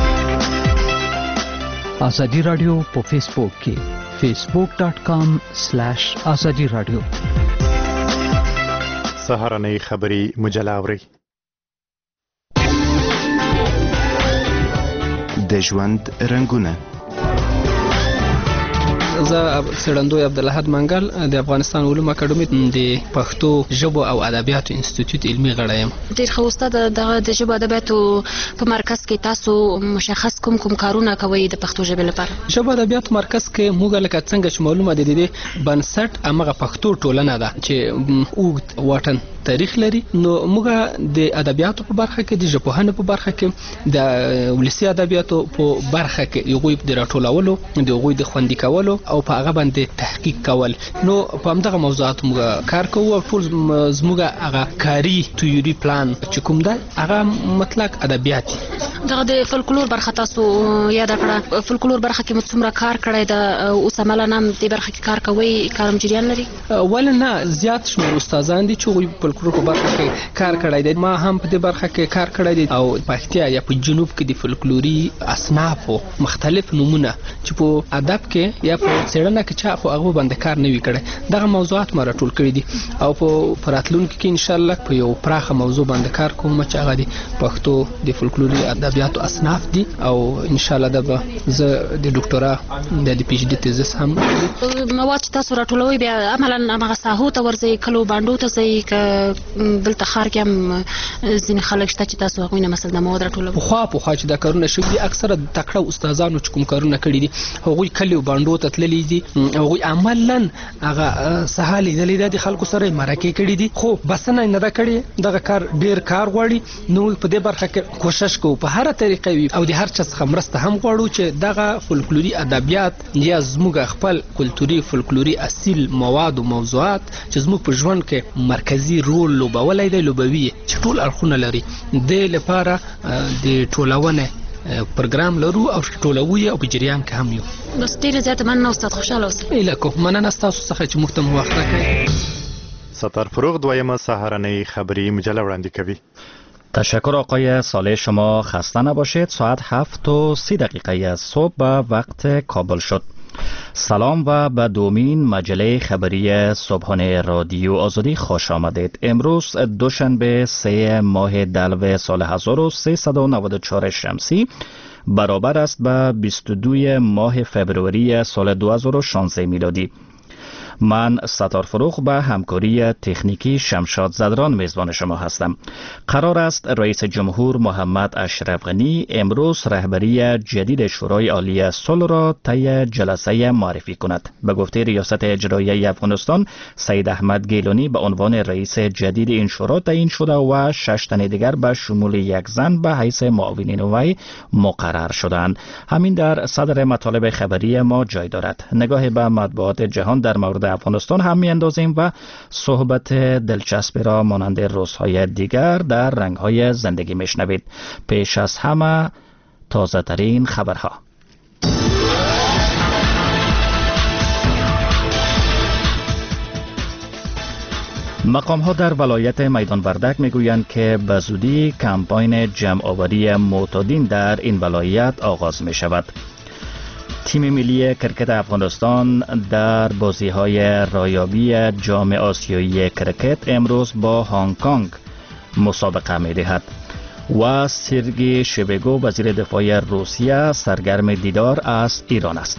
ازادي رادیو په فیسبوک کې فیسبوک ډاٹ کام سلیش ازادي رادیو. سهارنۍ خبری مجله اوري. د ژوند رنگونه. زه سړندوی عبدالحد منګل د افغانستان علوم اکاډمي د پښتو ژبو او ادبیاتو انسټیټیوټ علمي غړی یم. ډېر ښه استاد، د ژبو ادبیاتو په مرکز کې تاسو مشخص کوم کوم کارونه کوئ د پښتو ژبې لپاره؟ ژبو ادبیاتو مرکز کې موږ لکه څنګه چې معلومه ده د دې بنسټ همغه پښتو ټولنه ده چې اوږد واټن تاریخ لري. نو موږ د ادبیاتو په برخه کې د ژبپوهنې په برخه کې د ولسي ادبیاتو په برخه کې هغوی د راټولولو د هغوی د خوندي کولو او په هغه باندې تحقیق کول. نو په همدغه موضوعاتو موږ کار کوو او ټول زموږ هغه کاري تیوري پلان چې کوم ده هغه مطلق ادبیات دي. دغه د فولکلور برخه تاسو یاد کړه، فولکلور برخه کې مو څومره کار کړی ده؟ اوس عملاً هم دې برخه کې کار کوئ؟ کارم جریان لري؟ ولې نه، زیات شمېر استادان دي چې هغوی فولکلور په برخه کې کار کړی دی. ما هم په دې برخه کې کار کړی دی او پکتیا یا په جنوب کې د فولکلوري اصنافو مختلف نمونه چې په ادب کې یا په څېړنه کې چا خو هغه باندې کار نه وي کړی، دغه موضوعات ما راټول کړي دي او په راتلونکي کې انشاءالله په یو پراخه موضوع باندې کار کوم چې هغه د پښتو د فولکلوري ادبیاتو اصناف دي او انشاءالله د به زه د ډاکټرا د پی ایچ ډي تیزس هم مواد چې تاسو راټولوي بیا عملاً هغه ساحو ته ورځئ، کلو باندو ته ځئ، که بلته ښار کې هم ځینې خلک شته چې تاسو هغوی نه مثلا د مواد راټولوي؟ پخوا پخوا چې دا کارونه شوي دي اکثره د تکړه استادانو چې کوم کارونه کړي دي هغوی کلیو باندو ته تللي دي، هغوی عملاً هغه ساحه لیدلې ده، د خلکو سره یې مرکې کړي دي، خو بسنه یې نه ده کړې. دغه کار ډېر کار غواړي. نو په دې برخه کې کوشش کوو په هر هر طریقه وي او د هر چا څخه مرسته هم غواړو چې دغه فولکلوري ادبیات یا زموږ خپل کلتوري فولکلوري اصیل مواد او موضوعات چې زموږ په ژوند کې مرکزی رول لوبولای دی لوبوي چې ټول اړخونه لري د لپاره د ټولونه پروګرام لرو او ټولوي او په جریان کې هم یو. بس ډیره زیاته مننه استاد، خوشاله اوسئ. الکو مننه تاسو څخه چې موږ ته وخت راکړئ. ستار فروغ دویمه سهارنۍ خبری مجله وړاندې کوي. تشکر آقای صالح، شما خسته نباشید. ساعت هفت و سی دقیقه صبح به وقت کابل شد. سلام و به دومین مجله خبری صبحانه رادیو آزادی خوش آمدید. امروز دوشنبه سه ماه دلو سال هزار و سیصد و نود و چهار شمسی برابر است به بیست و دو ماه فبروری سال دو هزار و شانزده میلادی. من ستار فروغ به همکاری تکنیکی شمشاد زدران میزبان شما هستم. قرار است رئیس جمهور محمد اشرف غنی امروز رهبری جدید شورای عالی صلح را طی جلسه معرفی کند. به گفته ریاست اجرایی افغانستان، سید احمد گیلانی به عنوان رئیس جدید این شورا تعیین شده و شش تن دیگر به شمول یک زن به حیث معاونین وی مقرر شدند. همین در صدر مطالب خبری ما جای دارد. نگاه به مطبوعات جهان در مورد افغانستان هم می اندازیم و صحبت دلچسبی را مانند روزهای دیگر در رنگهای زندگی می شنوید. پیش از همه تازه ترین خبرها. مقام ها در ولایت میدان وردک می گویند که به زودی کمپاین جمع آوری معتادین در این ولایت آغاز می شود. تیم ملی کرکت افغانستان در بازی‌های رایابی جام آسیایی کرکت امروز با هنگ کنگ مسابقه می‌دهد و سرگی شویگو وزیر دفاع روسیه سرگرم دیدار از ایران است.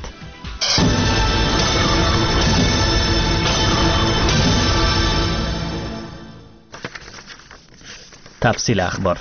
تفصیل اخبار.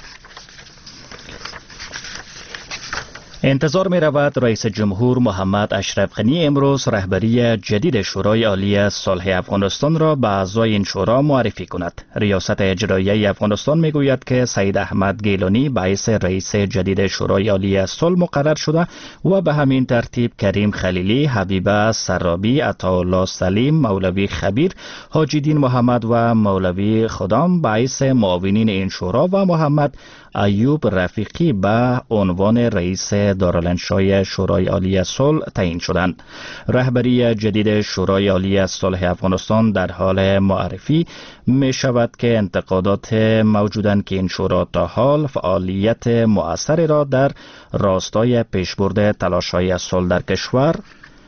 انتظار می رود رئیس جمهور محمد اشرف غنی امروز رهبری جدید شورای عالی صلح افغانستان را به اعضای این شورا معرفی کند. ریاست اجرایی افغانستان می گوید که سید احمد گیلانی به حیث رئیس جدید شورای عالی صلح مقرر شده و به همین ترتیب کریم خلیلی، حبیبه سرابی، عطاالله سلیم، مولوی خبیر، حاجی دین محمد و مولوی خدام به حیث معاونین این شورا و محمد ایوب رفیقی به عنوان رئیس دارالانشای شورای عالی صلح تعیین شدند. رهبری جدید شورای عالی صلح افغانستان در حال معرفی می شود که انتقادات موجودند که این شورا تا حال فعالیت مؤثری را در راستای پیشبرد تلاش‌های صلح در کشور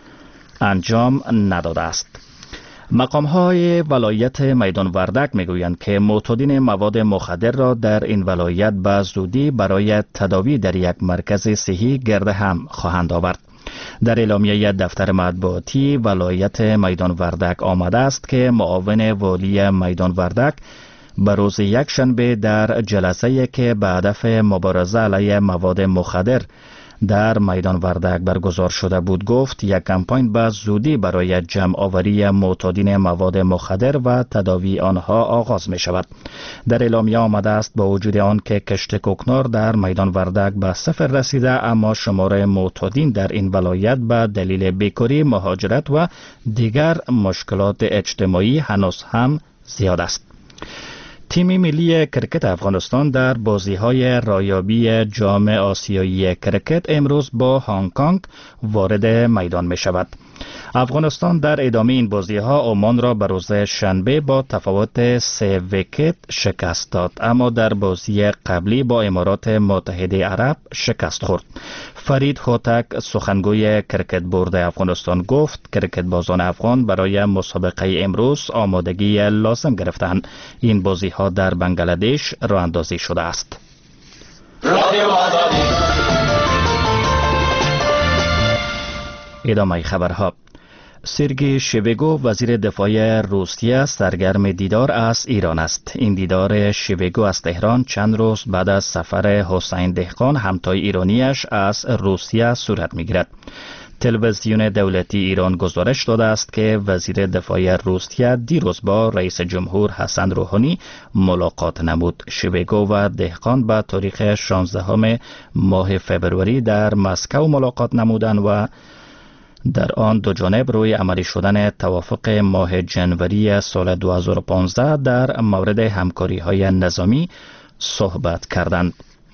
انجام نداده است. مقام های ولایت میدان وردک می گویند که معتادین مواد مخدر را در این ولایت به زودی برای تداوی در یک مرکز صحی گرد هم خواهند آورد. در اعلامیه دفتر مطبوعاتی ولایت میدان وردک آمده است که معاون والی میدان وردک به روز یک شنبه در جلسه‌ای که به هدف مبارزه علیه مواد مخدر در میدان وردک برگزار شده بود گفت یک کمپاین به زودی برای جمع آوری معتادین مواد مخدر و تداوی آنها آغاز می شود. در اعلامیه آمده است با وجود آن که کشت کوکنار در میدان وردک به صفر رسیده، اما شمار معتادین در این ولایت به دلیل بیکاری، مهاجرت و دیگر مشکلات اجتماعی هنوز هم زیاد است. تیم ملی کرکت افغانستان در بازی‌های رایابی جام آسیایی کرکت امروز با هنگ کنگ وارد میدان می شود. افغانستان در ادامه این بازی‌ها عمان را به روز شنبه با تفاوت سه ویکت شکست داد، اما در بازی قبلی با امارات متحده عرب شکست خورد. فرید هوتک سخنگوی کرکت بورد افغانستان گفت کرکت بازان افغان برای مسابقه امروز آمادگی لازم گرفتند. این بازی‌ها در بنگلادش راه اندازی شده است. ادامه خبرها. سرگی شویگو وزیر دفاع روسیه سرگرم دیدار از ایران است. این دیدار شویگو از تهران چند روز بعد از سفر حسین دهقان همتای ایرانیش از روسیه صورت می‌گیرد. تلویزیون دولتی ایران گزارش داده است که وزیر دفاع روسیه دیروز با رئیس جمهور حسن روحانی ملاقات نمود. شویگو و دهقان به تاریخ شانزدهم ماه فبروری در مسکو ملاقات نمودند و در آن دو جانب روی عملی شدن توافق ماه جنوری سال دو هزار و پانزده در مورد همکاری های نظامی صحبت کردند.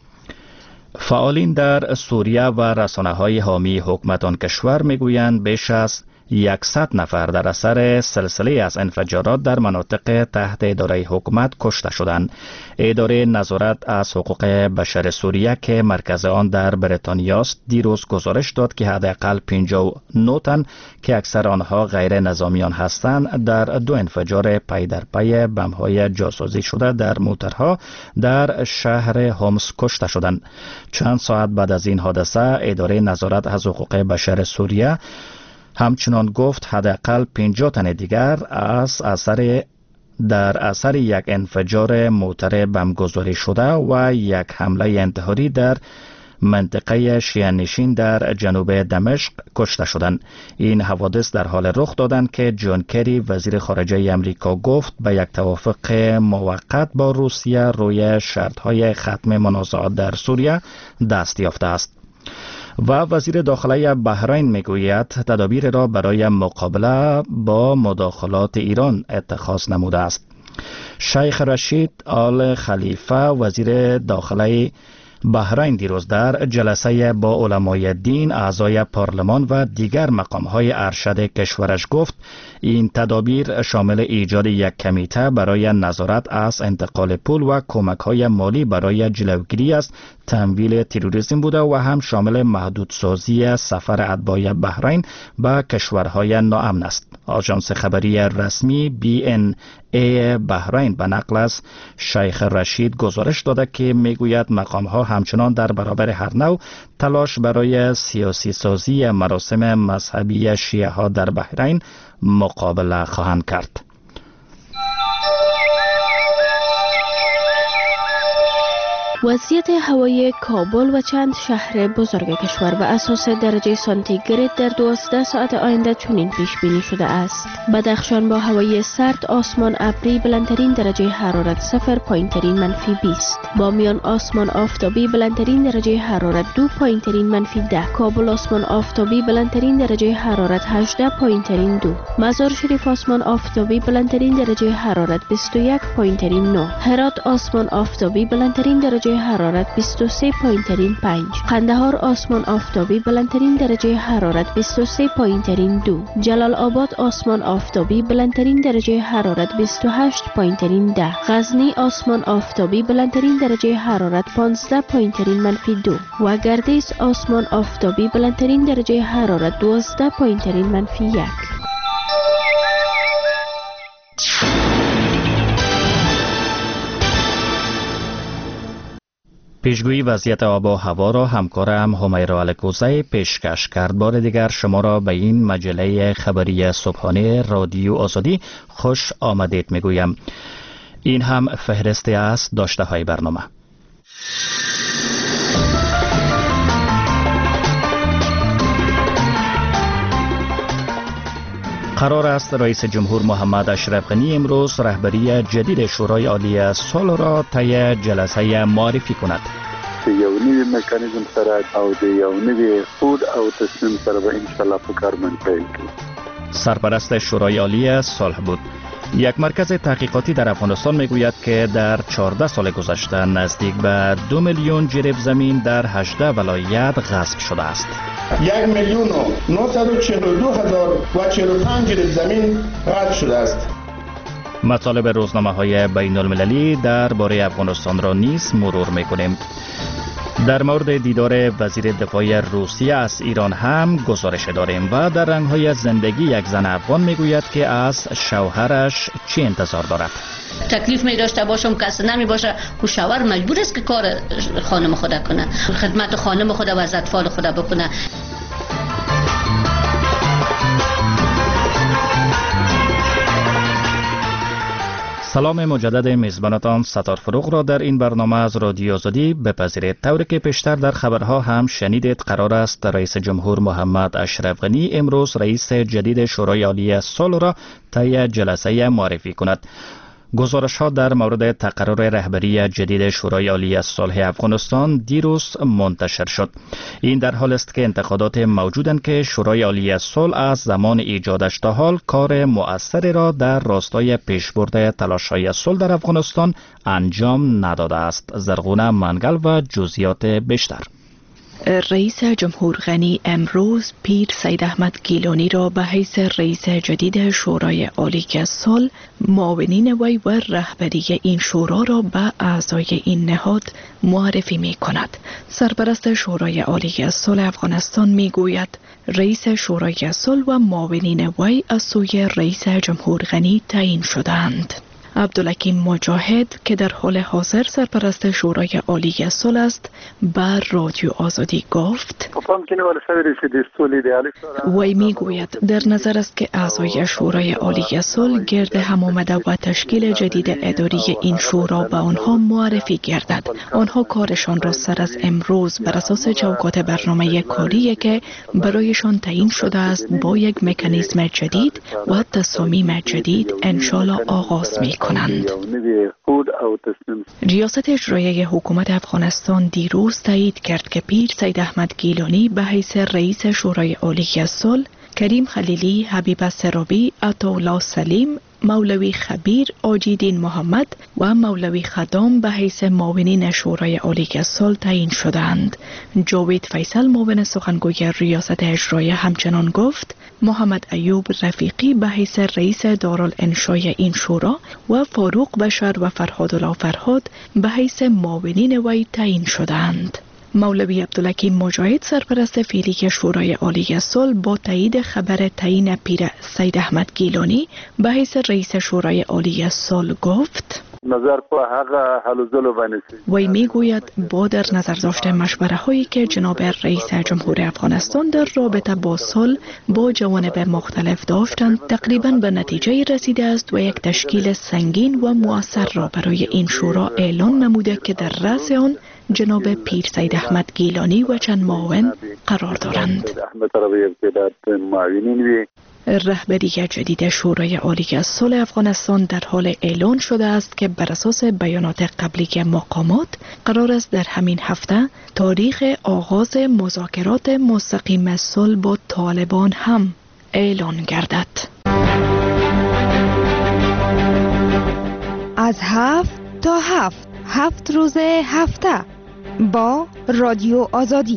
فعالین در سوریه و رسانه‌های حامی حکومت آن کشور میگویند بیش از صد نفر در اثر سلسله از انفجارات در مناطق تحت اداره حکومت کشته شدند. اداره نظارت از حقوق بشر سوریه که مرکز آن در بریتانیا است دیروز گزارش داد که حداقل پنجاه و نه تن که اکثر آنها غیر نظامیان هستند در دو انفجار پی در پی بم‌های جاسوسی شده در موترها در شهر هومس کشته شدند. چند ساعت بعد از این حادثه اداره نظارت از حقوق بشر سوریه همچنان گفت حداقل پنجاه تن دیگر از اثر در اثر یک انفجار موتر بمبگذاری شده و یک حمله انتحاری در منطقه شیعه نشین در جنوب دمشق کشته شدند. این حوادث در حال رخ دادند که جان کری وزیر خارجه امریکا گفت به یک توافق موقت با روسیه روی شرط‌های ختم منازعات در سوریه دست یافته است. و وزیر داخله بحرین میگوید تدابیر را برای مقابله با مداخلات ایران اتخاذ نموده است. شیخ رشید آل خلیفه وزیر داخله بحرین دیروز در جلسه با علمای دین، اعضای پارلمان و دیگر مقام‌های ارشد کشورش گفت این تدابیر شامل ایجاد یک کمیته برای نظارت از انتقال پول و کمک‌های مالی برای جلوگیری از تمویل تروریسم بوده و هم شامل محدودسازی سفر اتباع بحرین به کشورهای ناامن است. آژانس خبری رسمی بی ان ای بحرین به نقل از شیخ رشید گزارش داده که میگوید مقام‌ها همچنان در برابر هر نوع تلاش برای سیاسی سازی مراسم مذهبی شیعه ها در بحرین مقابله خواهند کرد. وضعیت هوایی کابل و چند شهر بزرگ کشور و اساس درجه سانتیگراد در دوازده ساعت آینده چنین پیش بینی شده است: بدخشان با هوای سرد، آسمان ابری، بلندترین درجه حرارت صفر، پایینترین منفی بیست. بامیان آسمان آفتابی، بلندترین درجه حرارت دو، پایینترین منفی ده. کابل آسمان آفتابی، بلندترین درجه حرارت هجده، پایینترین دو. مزار شریف آسمان آفتابی، بلندترین درجه حرارت بیست و یک، پایینترین نه. هرات آسمان آفتابی، بلندترین درجه حرارت بیست و سه، پایینترین پنج. قندهار آسمان آفتابی، بلندترین درجه حرارت بیست و سه، پایینترین دو. جلال آباد آسمان آفتابی، بلندترین درجه حرارت بیست و هشت، پایینترین ده. غزنی آسمان آفتابی، بلندترین درجه حرارت پانزده، پایینترین منفی دو. و گردیز آسمان آفتابی، بلندترین درجه حرارت دوازده، پایینترین منفی یک. پیشگویی وضعیت آب و هوا را همکارم همیرا الکوزی پیشکش کرد. بار دیگر شما را به این مجله خبری صبحانه رادیو آزادی خوش آمدید میگویم. این هم فهرستی از داشته های برنامه. قرار است رئیس جمهور محمد اشرف غنی امروز رهبری جدید شورای عالی صلح را طی جلسه معرفی کند. یو نوی مکانیزم سره او د یو نوی خود او تصمیم سره به ان شاء الله په کار باندې پیل کړو. سرپرست شورای عالی صلح بود. یک مرکز تحقیقاتی در افغانستان میگوید که در چهارده سال گذشته نزدیک به دو میلیون جریب زمین در هجده ولایت غصب شده است. یک میلیون و نهصد و چهل و دو هزار و چهل و پنج جریب زمین غصب شده است. مطالب روزنامه های بین المللی درباره افغانستان را نیز مرور میکنیم. در مورد دیدار وزیر دفاع روسیه از ایران هم گزارش داریم و در رنگ‌های زندگی یک زن افغان میگوید که از شوهرش چی انتظار دارد. تکلیف می داشته باشم کسی نمی باشه و شوهر مجبور است که کار خانم خود کنه، خدمت خانم خود و از اطفال خود بکنه. سلام مجدد میزبانتان ستار فروغ را در این برنامه از رادیو آزادی بپذیرید. طوری که پیشتر در خبرها هم شنیدید، قرار است رئیس جمهور محمد اشرف غنی امروز رئیس جدید شورای عالی صلح را طی جلسه معرفی کند. گزارش ها در مورد تقرر رهبری جدید شورای عالی صلح افغانستان دیروز منتشر شد. این در حال است که انتقادات موجودند که شورای عالی صلح از زمان ایجادش تا حال کار مؤثری را در راستای پیشبرد تلاش‌های صلح در افغانستان انجام نداده است. زرغونه منگل و جزئیات بیشتر. رئیس جمهور غنی امروز پیر سید احمد گیلانی را به حیث رئیس جدید شورای عالی صلح، معاونین وی و رهبری این شورا را به اعضای این نهاد معرفی می کند. سرپرست شورای عالی صلح افغانستان می گوید رئیس شورای صلح و معاونین وی از سوی رئیس جمهور غنی تعیین شدند. عبدالحکیم مجاهد که در حال حاضر سرپرست شورای عالی صلح است، بر رادیو آزادی گفت وی می گوید در نظر است که اعضای شورای عالی صلح گرد هم آمده و تشکیل جدید اداری این شورا به آنها معرفی گردد. آنها کارشان را سر از امروز بر اساس چوکات برنامه کاری که برایشان تعیین شده است با یک مکانیزم جدید و تصامیم جدید انشالله آغاز می کنند. ریاست اجرایی حکومت افغانستان دیروز تایید کرد که پیر سید احمد گیلانی به حیث رئیس شورای عالی صلح، کریم خلیلی، حبیب سرابی، عطاالله سلیم، مولوی خبیر، آجیدین محمد و مولوی خدام به حیث معاونین شورای عالی صلح تعیین شدند. جاوید فیصل معاون سخنگوی ریاست اجرایی همچنان گفت محمد ایوب رفیقی به حیث رئیس دارالانشای این شورا و فاروق بشر و فرهادالله فرهاد به حیث معاونین وی تعیین شدند. مولوی عبدالحکیم مجاهد سرپرست فعلی شورای عالی صلح با تایید خبر تعیین پیر سید احمد گیلانی به حیث رئیس شورای عالی صلح گفت نظر په هغه حل زلو باندې وی میگوید با در نظر داشته مشوره هایی که جناب رئیس جمهور افغانستان در رابطه با صلح با جوانب مختلف داشتند، تقریبا به نتیجه رسیده است و یک تشکیل سنگین و مؤثر را برای این شورا اعلان نموده که در رأس آن جناب پیر سید احمد گیلانی و چند معاون قرار دارند. رهبری جدید شورای عالی صلح افغانستان در حال اعلان شده است که بر اساس بیانات قبلی مقامات قرار است در همین هفته تاریخ آغاز مذاکرات مستقیم صلح با طالبان هم اعلان گردد. از هفت تا هفت هفت روز هفته با رادیو آزادی.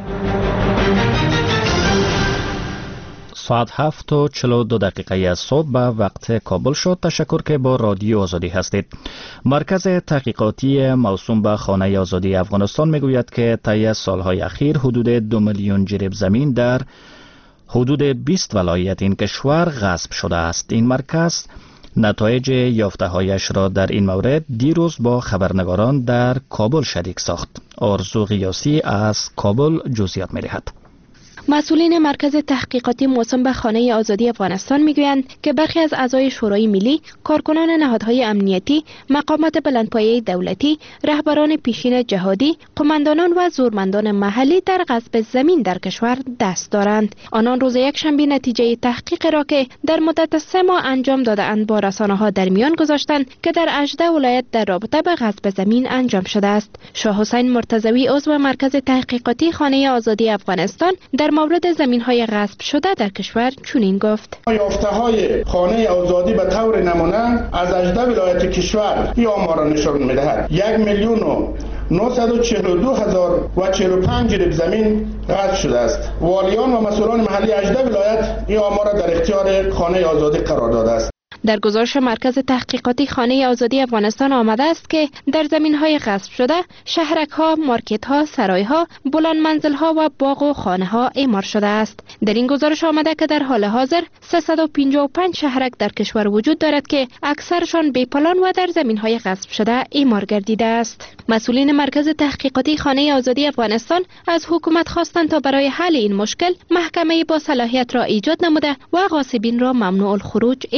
ساعت هفت و چل و دو دقیقه از صبح به وقت کابل شد. تشکر که با رادیو آزادی هستید. مرکز تحقیقاتی موسوم به خانه آزادی افغانستان میگوید که طی سالهای اخیر حدود دو میلیون جریب زمین در حدود بیست ولایت این کشور غصب شده است. این مرکز نتایج یافته‌هایش را در این مورد دیروز با خبرنگاران در کابل شریک ساخت. آرزو غیاسی از کابل جزئیات می‌دهد. مسئولین مرکز تحقیقاتی موسوم به خانه آزادی افغانستان میگویند که برخی از اعضای شورای ملی، کارکنان نهادهای امنیتی، مقامات بلندپایه دولتی، رهبران پیشین جهادی، قماندانان و زورمندان محلی در غصب زمین در کشور دست دارند. آنان روز یکشنبه نتیجه تحقیق را که در مدت سه ماه انجام داده‌اند با رسانه‌ها در میان گذاشتند که در هجده ولایت در رابطه به غصب زمین انجام شده است. شاه حسین مرتضوی عضو مرکز تحقیقاتی خانه آزادی افغانستان در مورد زمین‌های غصب شده در کشور چنین گفت: یافته‌های خانه آزادی به طور نمونه از هجده ولایت کشور این آمار را نشان می‌دهد. یک میلیون و نهصد و چهل و دو هزار و چهل و پنج جریب زمین غصب شده است. والیان و مسئولان محلی هجده ولایت این آمار را در اختیار خانه آزادی قرار داده است. در گزارش مرکز تحقیقاتی خانه آزادی افغانستان آمده است که در زمین‌های غصب شده شهرک‌ها، مارکت‌ها، سرای‌ها، بلند منزل‌ها و باغ و خانه‌ها اعمار شده است. در این گزارش آمده که در حال حاضر سیصد و پنجاه و پنج شهرک در کشور وجود دارد که اکثرشان بی پلان و در زمین‌های غصب شده اعمار گردیده است. مسئولین مرکز تحقیقاتی خانه آزادی افغانستان از حکومت خواستند تا برای حل این مشکل محکمه با صلاحیت را ایجاد نموده و غاصبین را ممنوع الخروج اعلام کند.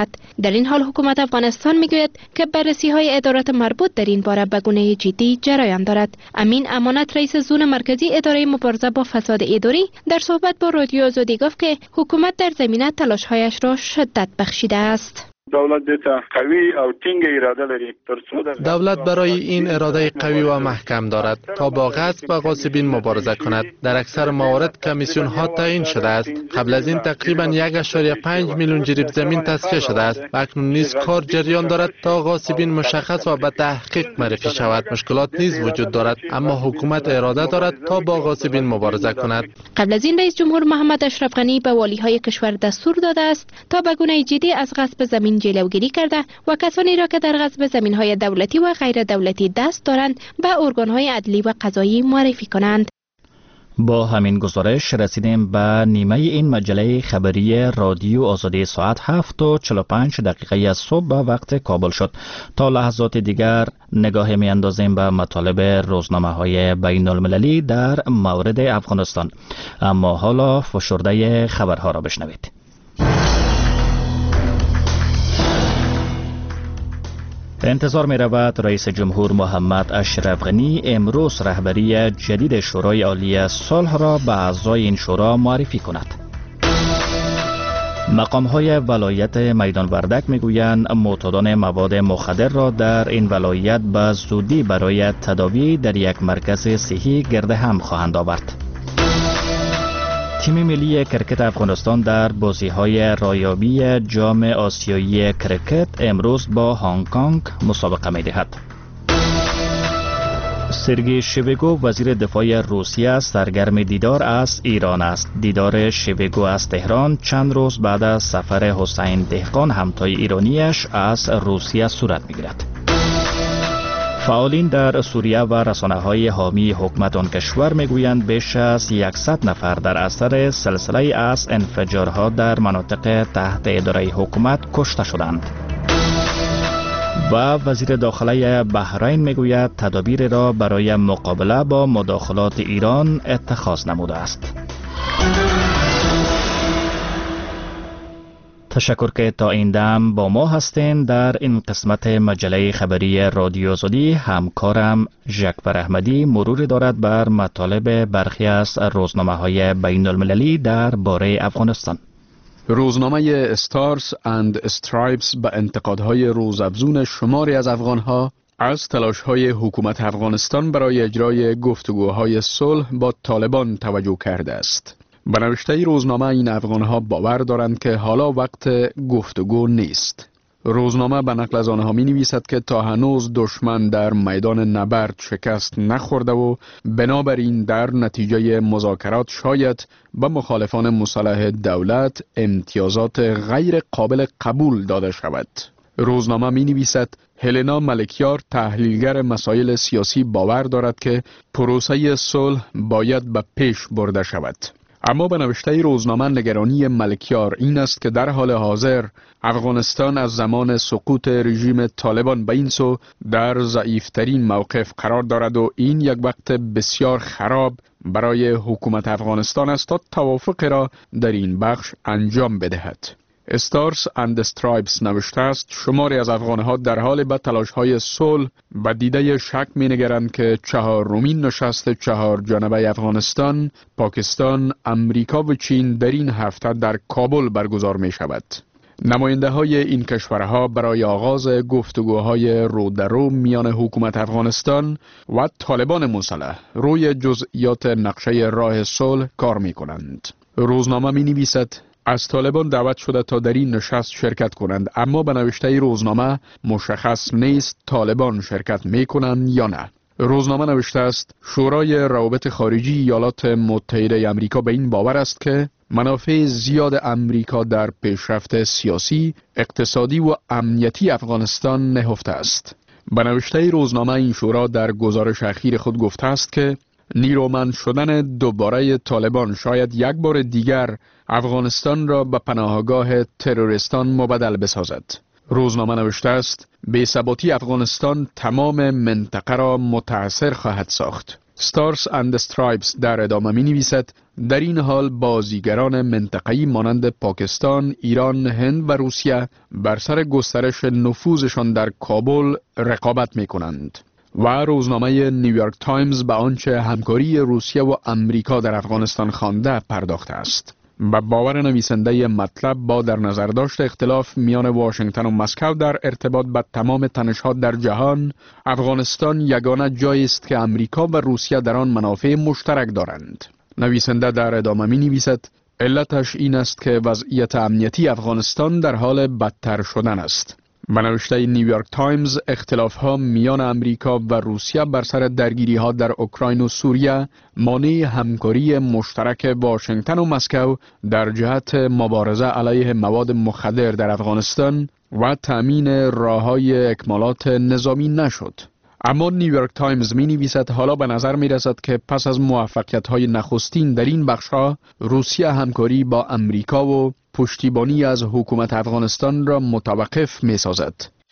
دارد. در این حال حکومت افغانستان میگوید که بررسی های ادارات مربوط در این باره به گونه جدی جریان دارد. امین امانت رئیس زون مرکزی اداره مبارزه با فساد اداری در صحبت با رادیو آزادی گفت که حکومت در زمینه تلاش‌هایش را شدت بخشیده است. دولت دیتا قوی او تینگ اراده لري ترڅو دولت برای این اراده قوی و محکم دارد تا با غصب و غاصبین مبارزه کند. در اکثر موارد کمیسیون ها تعیین شده است. قبل از این تقریبا یک و پنج میلیون جریب زمین تصفیه شده است و اکنون نیز کار جریان دارد تا غاصبین مشخص و به تحقیق معرفی شود. مشکلات نیز وجود دارد اما حکومت اراده دارد تا با غاصبین مبارزه کند. قبل از این رئیس جمهور محمد اشرف غنی به والی های کشور دستور داده است تا به گونه جدی از غصب زمین جلوگیری کرده و کسانی را که در غصب زمین‌های دولتی و غیر دولتی دست دارند به ارگان‌های عدلی و قضایی معرفی کنند. با همین گزارش رسیدیم به نیمه این مجله خبری رادیو آزادی. ساعت هفت و چهل و پنج دقیقه از صبح به وقت کابل شد. تا لحظات دیگر نگاه می اندازیم به مطالب روزنامه‌های بین المللی در مورد افغانستان. اما حالا فشرده خبرها را بشنوید. انتظار می رود رئیس جمهور محمد اشرف غنی امروز رهبری جدید شورای عالی صلح را به اعضای این شورا معرفی کند. مقام های ولایت میدان وردک می گویند معتادان مواد مخدر را در این ولایت به زودی برای تداوی در یک مرکز صحی گرد هم خواهند آورد. تیم ملی کرکت افغانستان در بازی‌های رایابی جام آسیایی کرکت امروز با هنگ کنگ مسابقه می‌دهد. سرگئی شویگو وزیر دفاع روسیه سرگرم دیدار از ایران است. دیدار شویگو از تهران چند روز بعد از سفر حسین دهقان همتای ایرانیش از روسیه صورت می‌گیرد. فعالین در سوریه و رسانه‌های حامی حکومت آن کشور میگویند بیش از صد نفر در اثر سلسله از انفجارها در مناطق تحت اداره حکومت کشته شدند. و وزیر داخله بحرین میگوید تدابیر را برای مقابله با مداخلات ایران اتخاذ نموده است. تشکر که تا این دم با ما هستین. در این قسمت مجله خبری رادیو آزادی همکارم ژکبر احمدی مرور دارد بر مطالب برخی از روزنامه‌های بین المللی در باره افغانستان. روزنامه استارز اند استرایپس به انتقادهای روزافزون شماری از افغانها از تلاش‌های حکومت افغانستان برای اجرای گفتگوهای صلح با طالبان توجه کرده است. به نوشته روزنامه این افغانها باور دارند که حالا وقت گفتگو نیست. روزنامه به نقل از آنها می نویسد که تا هنوز دشمن در میدان نبرد شکست نخورده و بنابراین در نتیجه مذاکرات شاید به مخالفان مسلح دولت امتیازات غیر قابل قبول داده شود. روزنامه می نویسد هلنا ملکیار تحلیلگر مسائل سیاسی باور دارد که پروسه صلح باید به پیش برده شود. اما به نوشته روزنامه نگرانی ملکیار این است که در حال حاضر افغانستان از زمان سقوط رژیم طالبان به این سو در ضعیفترین موقف قرار دارد و این یک وقت بسیار خراب برای حکومت افغانستان است تا توافق را در این بخش انجام بدهد. استارز اند استرایپس نوشته است شماری از افغانها در حال به تلاش‌های صلح به دیده شک می‌نگرند که چهارمین نشست چهار جانبه افغانستان، پاکستان، امریکا و چین در این هفته در کابل برگزار می‌شود. نماینده های این کشورها برای آغاز گفتگوهای رو در رو میان حکومت افغانستان و طالبان مسلح روی جزئیات نقشه راه صلح کار می‌کنند. روزنامه می‌نویسد از طالبان دعوت شده تا در این نشست شرکت کنند، اما به نوشته روزنامه مشخص نیست طالبان شرکت می کنند یا نه. روزنامه نوشته است شورای روابط خارجی ایالات متحده آمریکا به این باور است که منافع زیاد امریکا در پیشرفت سیاسی، اقتصادی و امنیتی افغانستان نهفته است. به نوشته روزنامه این شورا در گزارش اخیر خود گفته است که نیرومند شدن دوباره طالبان شاید یک بار دیگر افغانستان را به پناهگاه تروریستان مبدل بسازد. روزنامه نوشته است بی‌ثباتی افغانستان تمام منطقه را متاثر خواهد ساخت. ستارز اند استرایپس در ادامه می نویسد در این حال بازیگران منطقه‌ای مانند پاکستان، ایران، هند و روسیه بر سر گسترش نفوذشان در کابل رقابت می کنند. و روزنامه نیویورک تایمز به آنچه همکاری روسیه و امریکا در افغانستان خوانده پرداخته است. به باور نویسنده مطلب با در نظر داشت اختلاف میان واشنگتن و مسکو در ارتباط با تمام تنش‌ها در جهان، افغانستان یگانه جایی است که امریکا و روسیه در آن منافع مشترک دارند. نویسنده در ادامه می نویسد علتش این است که وضعیت امنیتی افغانستان در حال بدتر شدن است. به نوشته نیویورک تایمز اختلاف‌ها میان امریکا و روسیه بر سر درگیری‌ها در اوکراین و سوریه مانع همکاری مشترک واشنگتن و مسکو در جهت مبارزه علیه مواد مخدر در افغانستان و تأمین راه‌های اکمالات نظامی نشد. اما نیویورک تایمز می نویسد حالا به نظر می رسد که پس از موفقیت‌های نخستین در این بخش‌ها روسیه همکاری با امریکا و پشتیبانی از حکومت افغانستان را متوقف می سازد.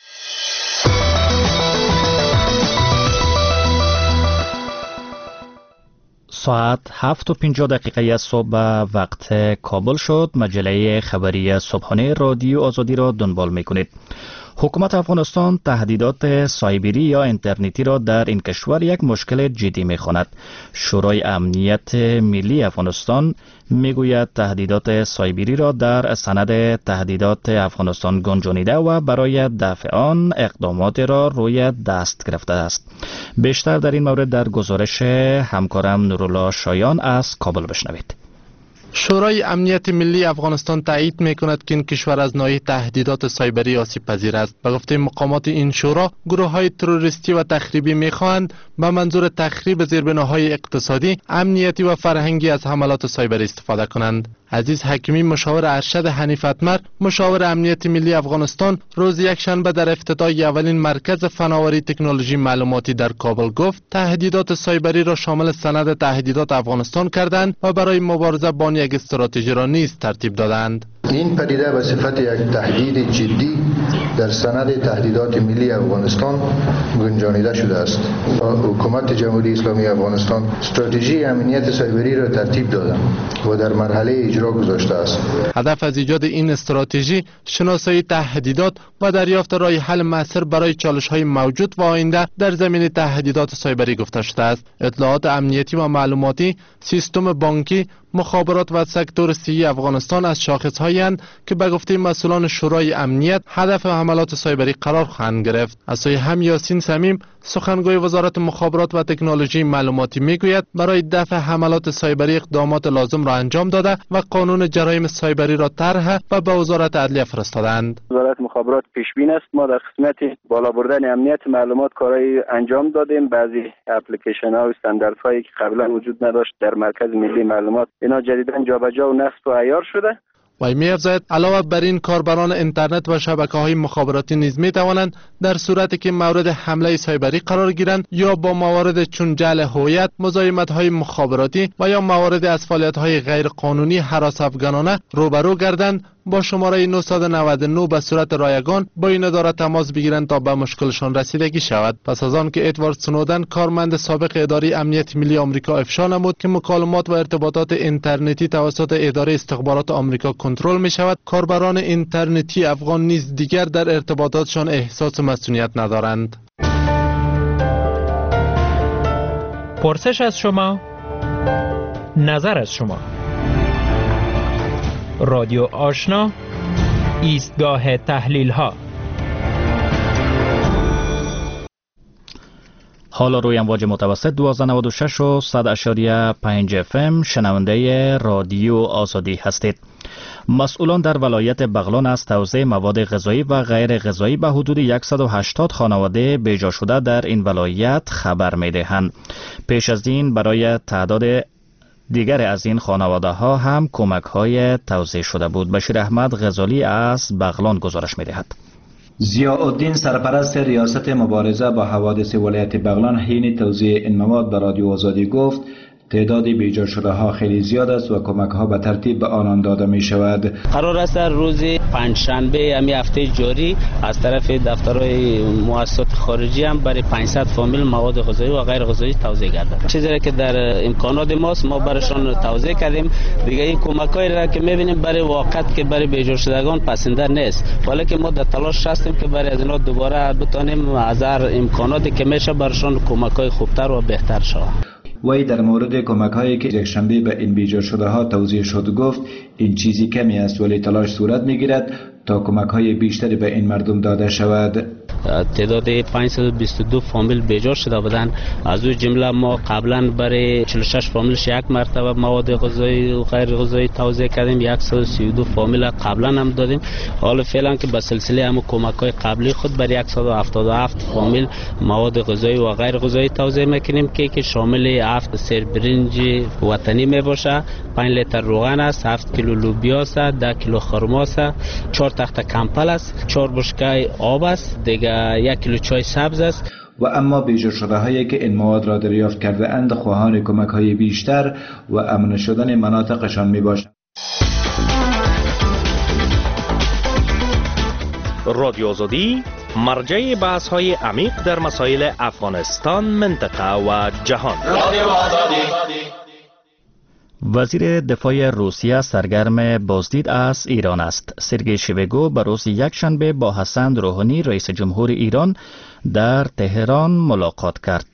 ساعت هفت و پنجاه دقیقه از صبح وقت کابل شد. مجله خبری صبحانه رادیو آزادی را دنبال می کنید. حکومت افغانستان تهدیدات سایبری یا اینترنتی را در این کشور یک مشکل جدی می‌خواند. شورای امنیت ملی افغانستان میگوید تهدیدات سایبری را در سند تهدیدات افغانستان گنجانیده و برای دفع آن اقدامات را روی دست گرفته است. بیشتر در این مورد در گزارش همکارم نورالله شایان از کابل بشنوید. شورای امنیت ملی افغانستان تایید می‌کند که این کشور از نوع تهدیدات سایبری آسیب پذیر است. به گفته مقامات این شورا، گروه‌های تروریستی و تخریبی می‌خواهند به منظور تخریب زیربناهای اقتصادی، امنیتی و فرهنگی از حملات سایبری استفاده کنند. عزیز حکیمی، مشاور ارشد حنیف اتمر، مشاور امنیت ملی افغانستان، روز یکشنبه در افتتاح اولین مرکز فناوری تکنولوژی معلوماتی در کابل گفت تهدیدات سایبری را شامل سند تهدیدات افغانستان کردند و برای مبارزه با آن یک استراتژی را نیز ترتیب دادند. این پدیده به صفت یک تهدید جدی در سند تهدیدات ملی افغانستان گنجانیده شده است. حکومت جمهوری اسلامی افغانستان استراتژی امنیت سایبری را ترتیب داده و در مرحله اجرا گذاشته است. هدف از ایجاد این استراتژی شناسایی تهدیدات و دریافت راه حل مؤثر برای چالش‌های موجود و آینده در زمینه تهدیدات سایبری گفته شده است. اطلاعات امنیتی و معلوماتی، سیستم بانکی، مخابرات و سکتور صحی افغانستان از شاخص‌هایی اند که به گفته مسئولان شورای امنیت هدف حملات سایبری قرار خواهند گرفت. از سوی هم یاسین صمیم، سخنگوی وزارت مخابرات و تکنولوژی معلوماتی میگوید برای دفع حملات سایبری اقدامات لازم را انجام داده و قانون جرایم سایبری را طرح و به وزارت عدلیه فرستادند. وزارت مخابرات پیشبین است. ما در قسمت بالا بردن امنیت معلومات کارهای انجام دادیم. بعضی اپلیکیشن ها و استانداردهایی که قبلا وجود نداشت در مرکز ملی معلومات اینا جدیداً جابجا و نصب و عیار شده. وی می افزاید علاوه بر این کاربران اینترنت و شبکه‌های مخابراتی نیز می توانند در صورتی که مورد حمله سایبری قرار گیرند یا با موارد چون جعل هویت، مزاحمت‌های مخابراتی و یا موارد از فعالیت‌های غیر قانونی هراس افغانانه روبرو گردند، با شماره نه نه نه به صورت رایگان با این اداره تماس بگیرند تا به مشکلشان رسیدگی شود. پس از آن که ادوارد سنودن، کارمند سابق اداره امنیت ملی آمریکا، افشا نمود که مکالمات و ارتباطات اینترنتی توسط اداره استخبارات آمریکا کنترل می شود، کاربران اینترنتی افغان نیز دیگر در ارتباطاتشان احساس مسئولیت ندارند. پرسش از شما، نظر از شما. رادیو آشنا، ایستگاه تحلیل ها. حالا روی امواج متوسط دوازده نود و شش و صد اشاریه پنج اف ام شنونده رادیو آزادی هستید. مسئولان در ولایت بغلان از توزیع مواد غذایی و غیر غذایی به حدود صد و هشتاد خانواده بیجا شده در این ولایت خبر می دهند. پیش از این برای تعداد دیگر از این خانواده ها هم کمک های توزیع شده بود. بشیر احمد غزالی از بغلان گزارش می دهد. ضیاءالدین سرپرست ریاست مبارزه با حوادث ولایت بغلان حین توزیع این مواد به رادیو آزادی گفت تعداد بیجا شده ها خیلی زیاد است و کمک ها به ترتیب به آنان داده می شود. قرار است روز پنجشنبه امی هفته جاری از طرف دفترهای مؤسسات خارجی هم برای پانصد فامیل مواد غذایی و غیر غذایی توزیع گردد. چیزی که در امکانات ماست ما برایشان توزیع کردیم. دیگه این کمکایی را که می‌بینیم برای واقعیت که برای بیجا شدگان پسنده نیست، ولی که ما در تلاش هستیم که برای از اینا دوباره بتونیم از هر امکاناتی که میشه برایشان کمک‌های خوبتر و بهتر شود. وی در مورد کمک هایی که یک شنبه به این بیجا شده ها توزیع شد گفت این چیزی کمی است، ولی تلاش صورت میگیرد تا کمک های بیشتری به این مردم داده شود. تعداد پانصد و بیست و دو فامیل بیجا شده بودند. از اون جمله ما قبلا برای چهل و شش فامیلش یک مرتبه مواد غذایی و غیر غذایی توزیع کردیم. صد و سی و دو فامیل قبلا هم دادیم. حالا فعلا که به سلسله هم کمک های قبلی خود برای صد و هفتاد و هفت فامیل مواد غذایی و غیر غذایی توزیع میکنیم که که شامل هفت سیر برنج وطنی می باشه، پنج لیتر روغن است، هفت کیلو لوبیا است، ده کیلو خرما است، چهار تخت کمپل است، چهار بشکه آب است، دیگه یک کیلو چای سبز است. و اما بیجا شده هایی که این مواد را دریافت کرده اند خواهان کمک های بیشتر و امن شدن مناطقشان می باشند. رادیو آزادی مرجع بحث های عمیق در مسائل افغانستان، منطقه و جهان. رادیو آزادی. وزیر دفاع روسیه سرگرم بازدید از ایران است. سرگئی شویگو به روز یکشنبه با حسن روحانی رئیس جمهور ایران در تهران ملاقات کرد.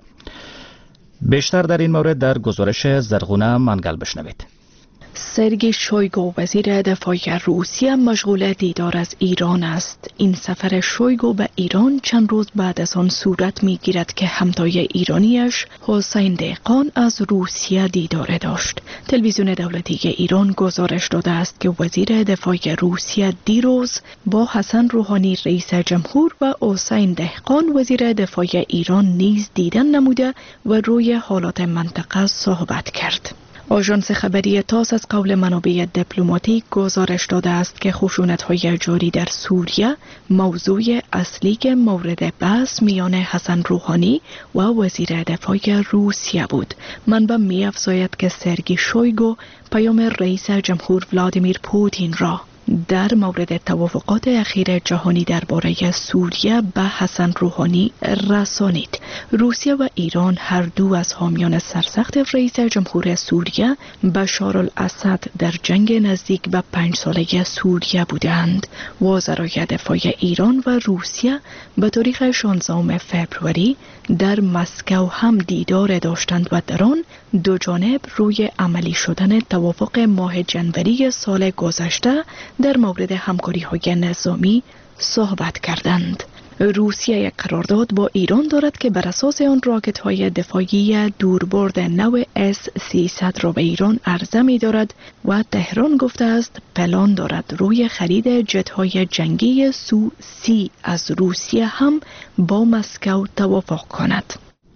بیشتر در این مورد در گزارش زرغونه منگل بشنوید. سرگئی شویگو وزیر دفاع روسیه مشغول دیدار از ایران است. این سفر شویگو به ایران چند روز بعد از آن صورت می گیرد که همتای ایرانیش حسین دهقان از روسیه دیدار داشت. تلویزیون دولتی ایران گزارش داده است که وزیر دفاع روسیه دیروز با حسن روحانی رئیس جمهور و حسین دهقان وزیر دفاع ایران نیز دیدن نموده و روی حالات منطقه صحبت کرد. آژانس خبری تاس از قول منابع دیپلماتیک گزارش داده است که خشونت‌های جاری در سوریه موضوع اصلی مورد بحث میان حسن روحانی و وزیر دفاع روسیه بود. منبع می‌افزاید که سرگئی شویگو پیام رئیس جمهور ولادیمیر پوتین را در مورد توافقات اخیر جهانی درباره سوریه به حسن روحانی رسانید. روسیه و ایران هر دو از حامیان سرسخت رئیس جمهور سوریه بشار الاسد در جنگ نزدیک به پنج ساله سوریه بودند. وزرای دفاع ایران و روسیه به تاریخ شانزدهم فوریه در مسکو هم دیدار داشتند و در آن دو جانب روی عملی شدن توافق ماه جنوری سال گذشته در مورد همکاری های نظامی صحبت کردند. روسیه یک قرارداد با ایران دارد که بر اساس آن راکت های دفاعی دوربرد نو اس سیصد را به ایران عرضه می دارد و تهران گفته است پلان دارد روی خرید جت های جنگی سو سی از روسیه هم با مسکو توافق کند.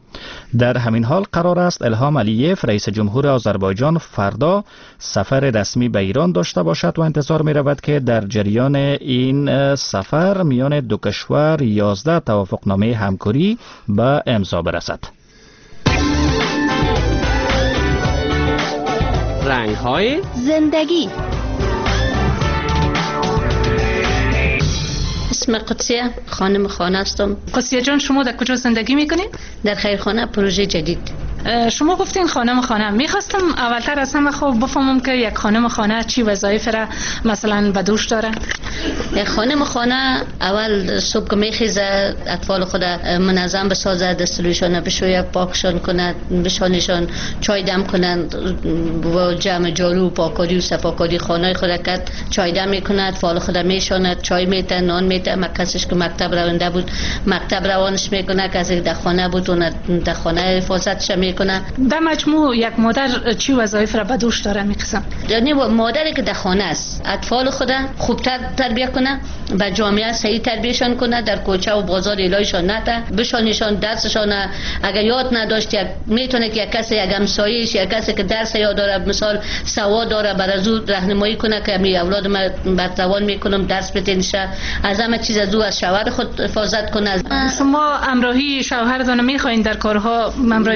در همین حال قرار است الهام علییف رئیس جمهور آذربایجان فردا سفر رسمی به ایران داشته باشد و انتظار می رود که در جریان این سفر میان دو کشور یازده توافقنامه همکاری به امضا برسد. رنگ‌های زندگی. اسم قدسیه، خانم خانه هستم. قدسیه جان شما در کجا زندگی میکنید؟ در خیرخانه پروژه جدید. شما گفتین خانم خانه، میخواستم اولتر از همه خوب بفهمم که یک خانم خانه چی وظایف را مثلا به دوش داره؟ یک خانم خانه اول صبح که میخیزه اطفال خود منظم بسازه، دستشویشان بشویه، پاکشان کنه، بشانشان، چای دم کنند و جمع جارو و پاکاری و صفاکاری خانه خود کرد، چای دم میکنه، اطفال خود میشاند، چای میته، نان میته. کسیش که مکتب رونده بود مکتب روانش میکنه، کسی در خانه بود اون در خانه حفاظتش میکنه. در مجموع یک مادر چی وظایف را به دوش داره میقسم؟ یعنی مادری که در خانه است اطفال خود خوبتر تربیت کنه، به جامعه صحیح تربیتشان کنه، در کوچه و بازار الهیشان نده، بشانشان درسشان. اگر یاد نداشت یک میتونه که یک کسی یک همسایه‌اش یک کسی که درس یاد داره مثال سواد داره بر از او راهنمایی کنه که می اولاد ما بتوان میکنم درس بتنشه، از همه چیز از او از شوهر خود حفاظت کنه. شما همراهی شوهرتون میخواین در کارها همراه شما یا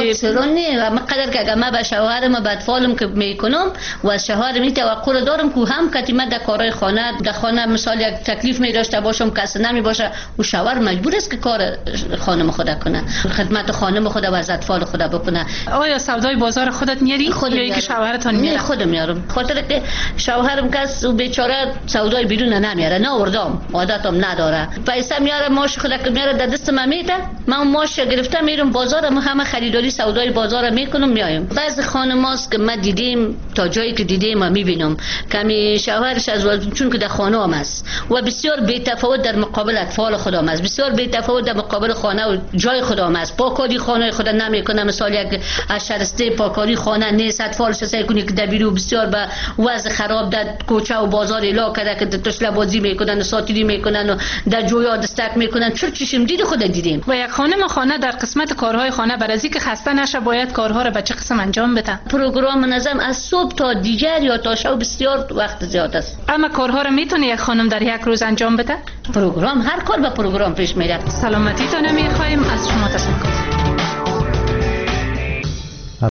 خب چرا نه؟ مقدر که اگر من به شوهرم و بدفالم که میکنم و از شوهرم این توقع دارم که هم کتیمه در کارهای خانه در خانه مثال یک تکلیف می داشته باشم کس نمی باشه و شوهر مجبور است که کار خانم خود کنه، خدمت خانم خود و از اطفال خود بکنه. آیا سودای بازار خودت میاری خود یا اینکه شوهرتون میاره؟ خودم میارم، خاطر که شوهرم کس بیچاره سودای بیرون نمیاره، نه وردام عادتم نداره، پیسه میاره ماش خود که میاره در دست من میده، من ماش گرفته میرم بازار، ما همه خریداری سودای بازار میکنم میایم. بعض خانماست که ما دیدیم تا جایی که دیدیم ما میبینم کمی شوهرش از وقت چون که در خانه هم است و بسیار بی تفاوت در مقابل اطفال خودم است، بسیار بی تفاوت در مقابل خانه و جای خودم است، پاکاری خانه خود نمیکنه، مثال یک اشرسته پاکاری خانه نیست، اطفالش سعی کنی که دبیرو بسیار به وضع خراب در کوچه و بازار الا کرده که تشله بازی میکنن، ساتیری میکنن و در جویا دستک میکنن، چه چشم دید خود دیدیم. و یک خانم خانه در قسمت کارهای خانه برای که خسته نشه باید کارها رو به چه قسم انجام بده؟ پروگرام منظم از صبح تا دیگر یا تا شب بسیار وقت زیاد است. اما کارها رو میتونه یک خانم در یک روز انجام بده؟ پروگرام هر کار به پروگرام پیش میره. سلامتی تا نمیخوایم از شما تشکر.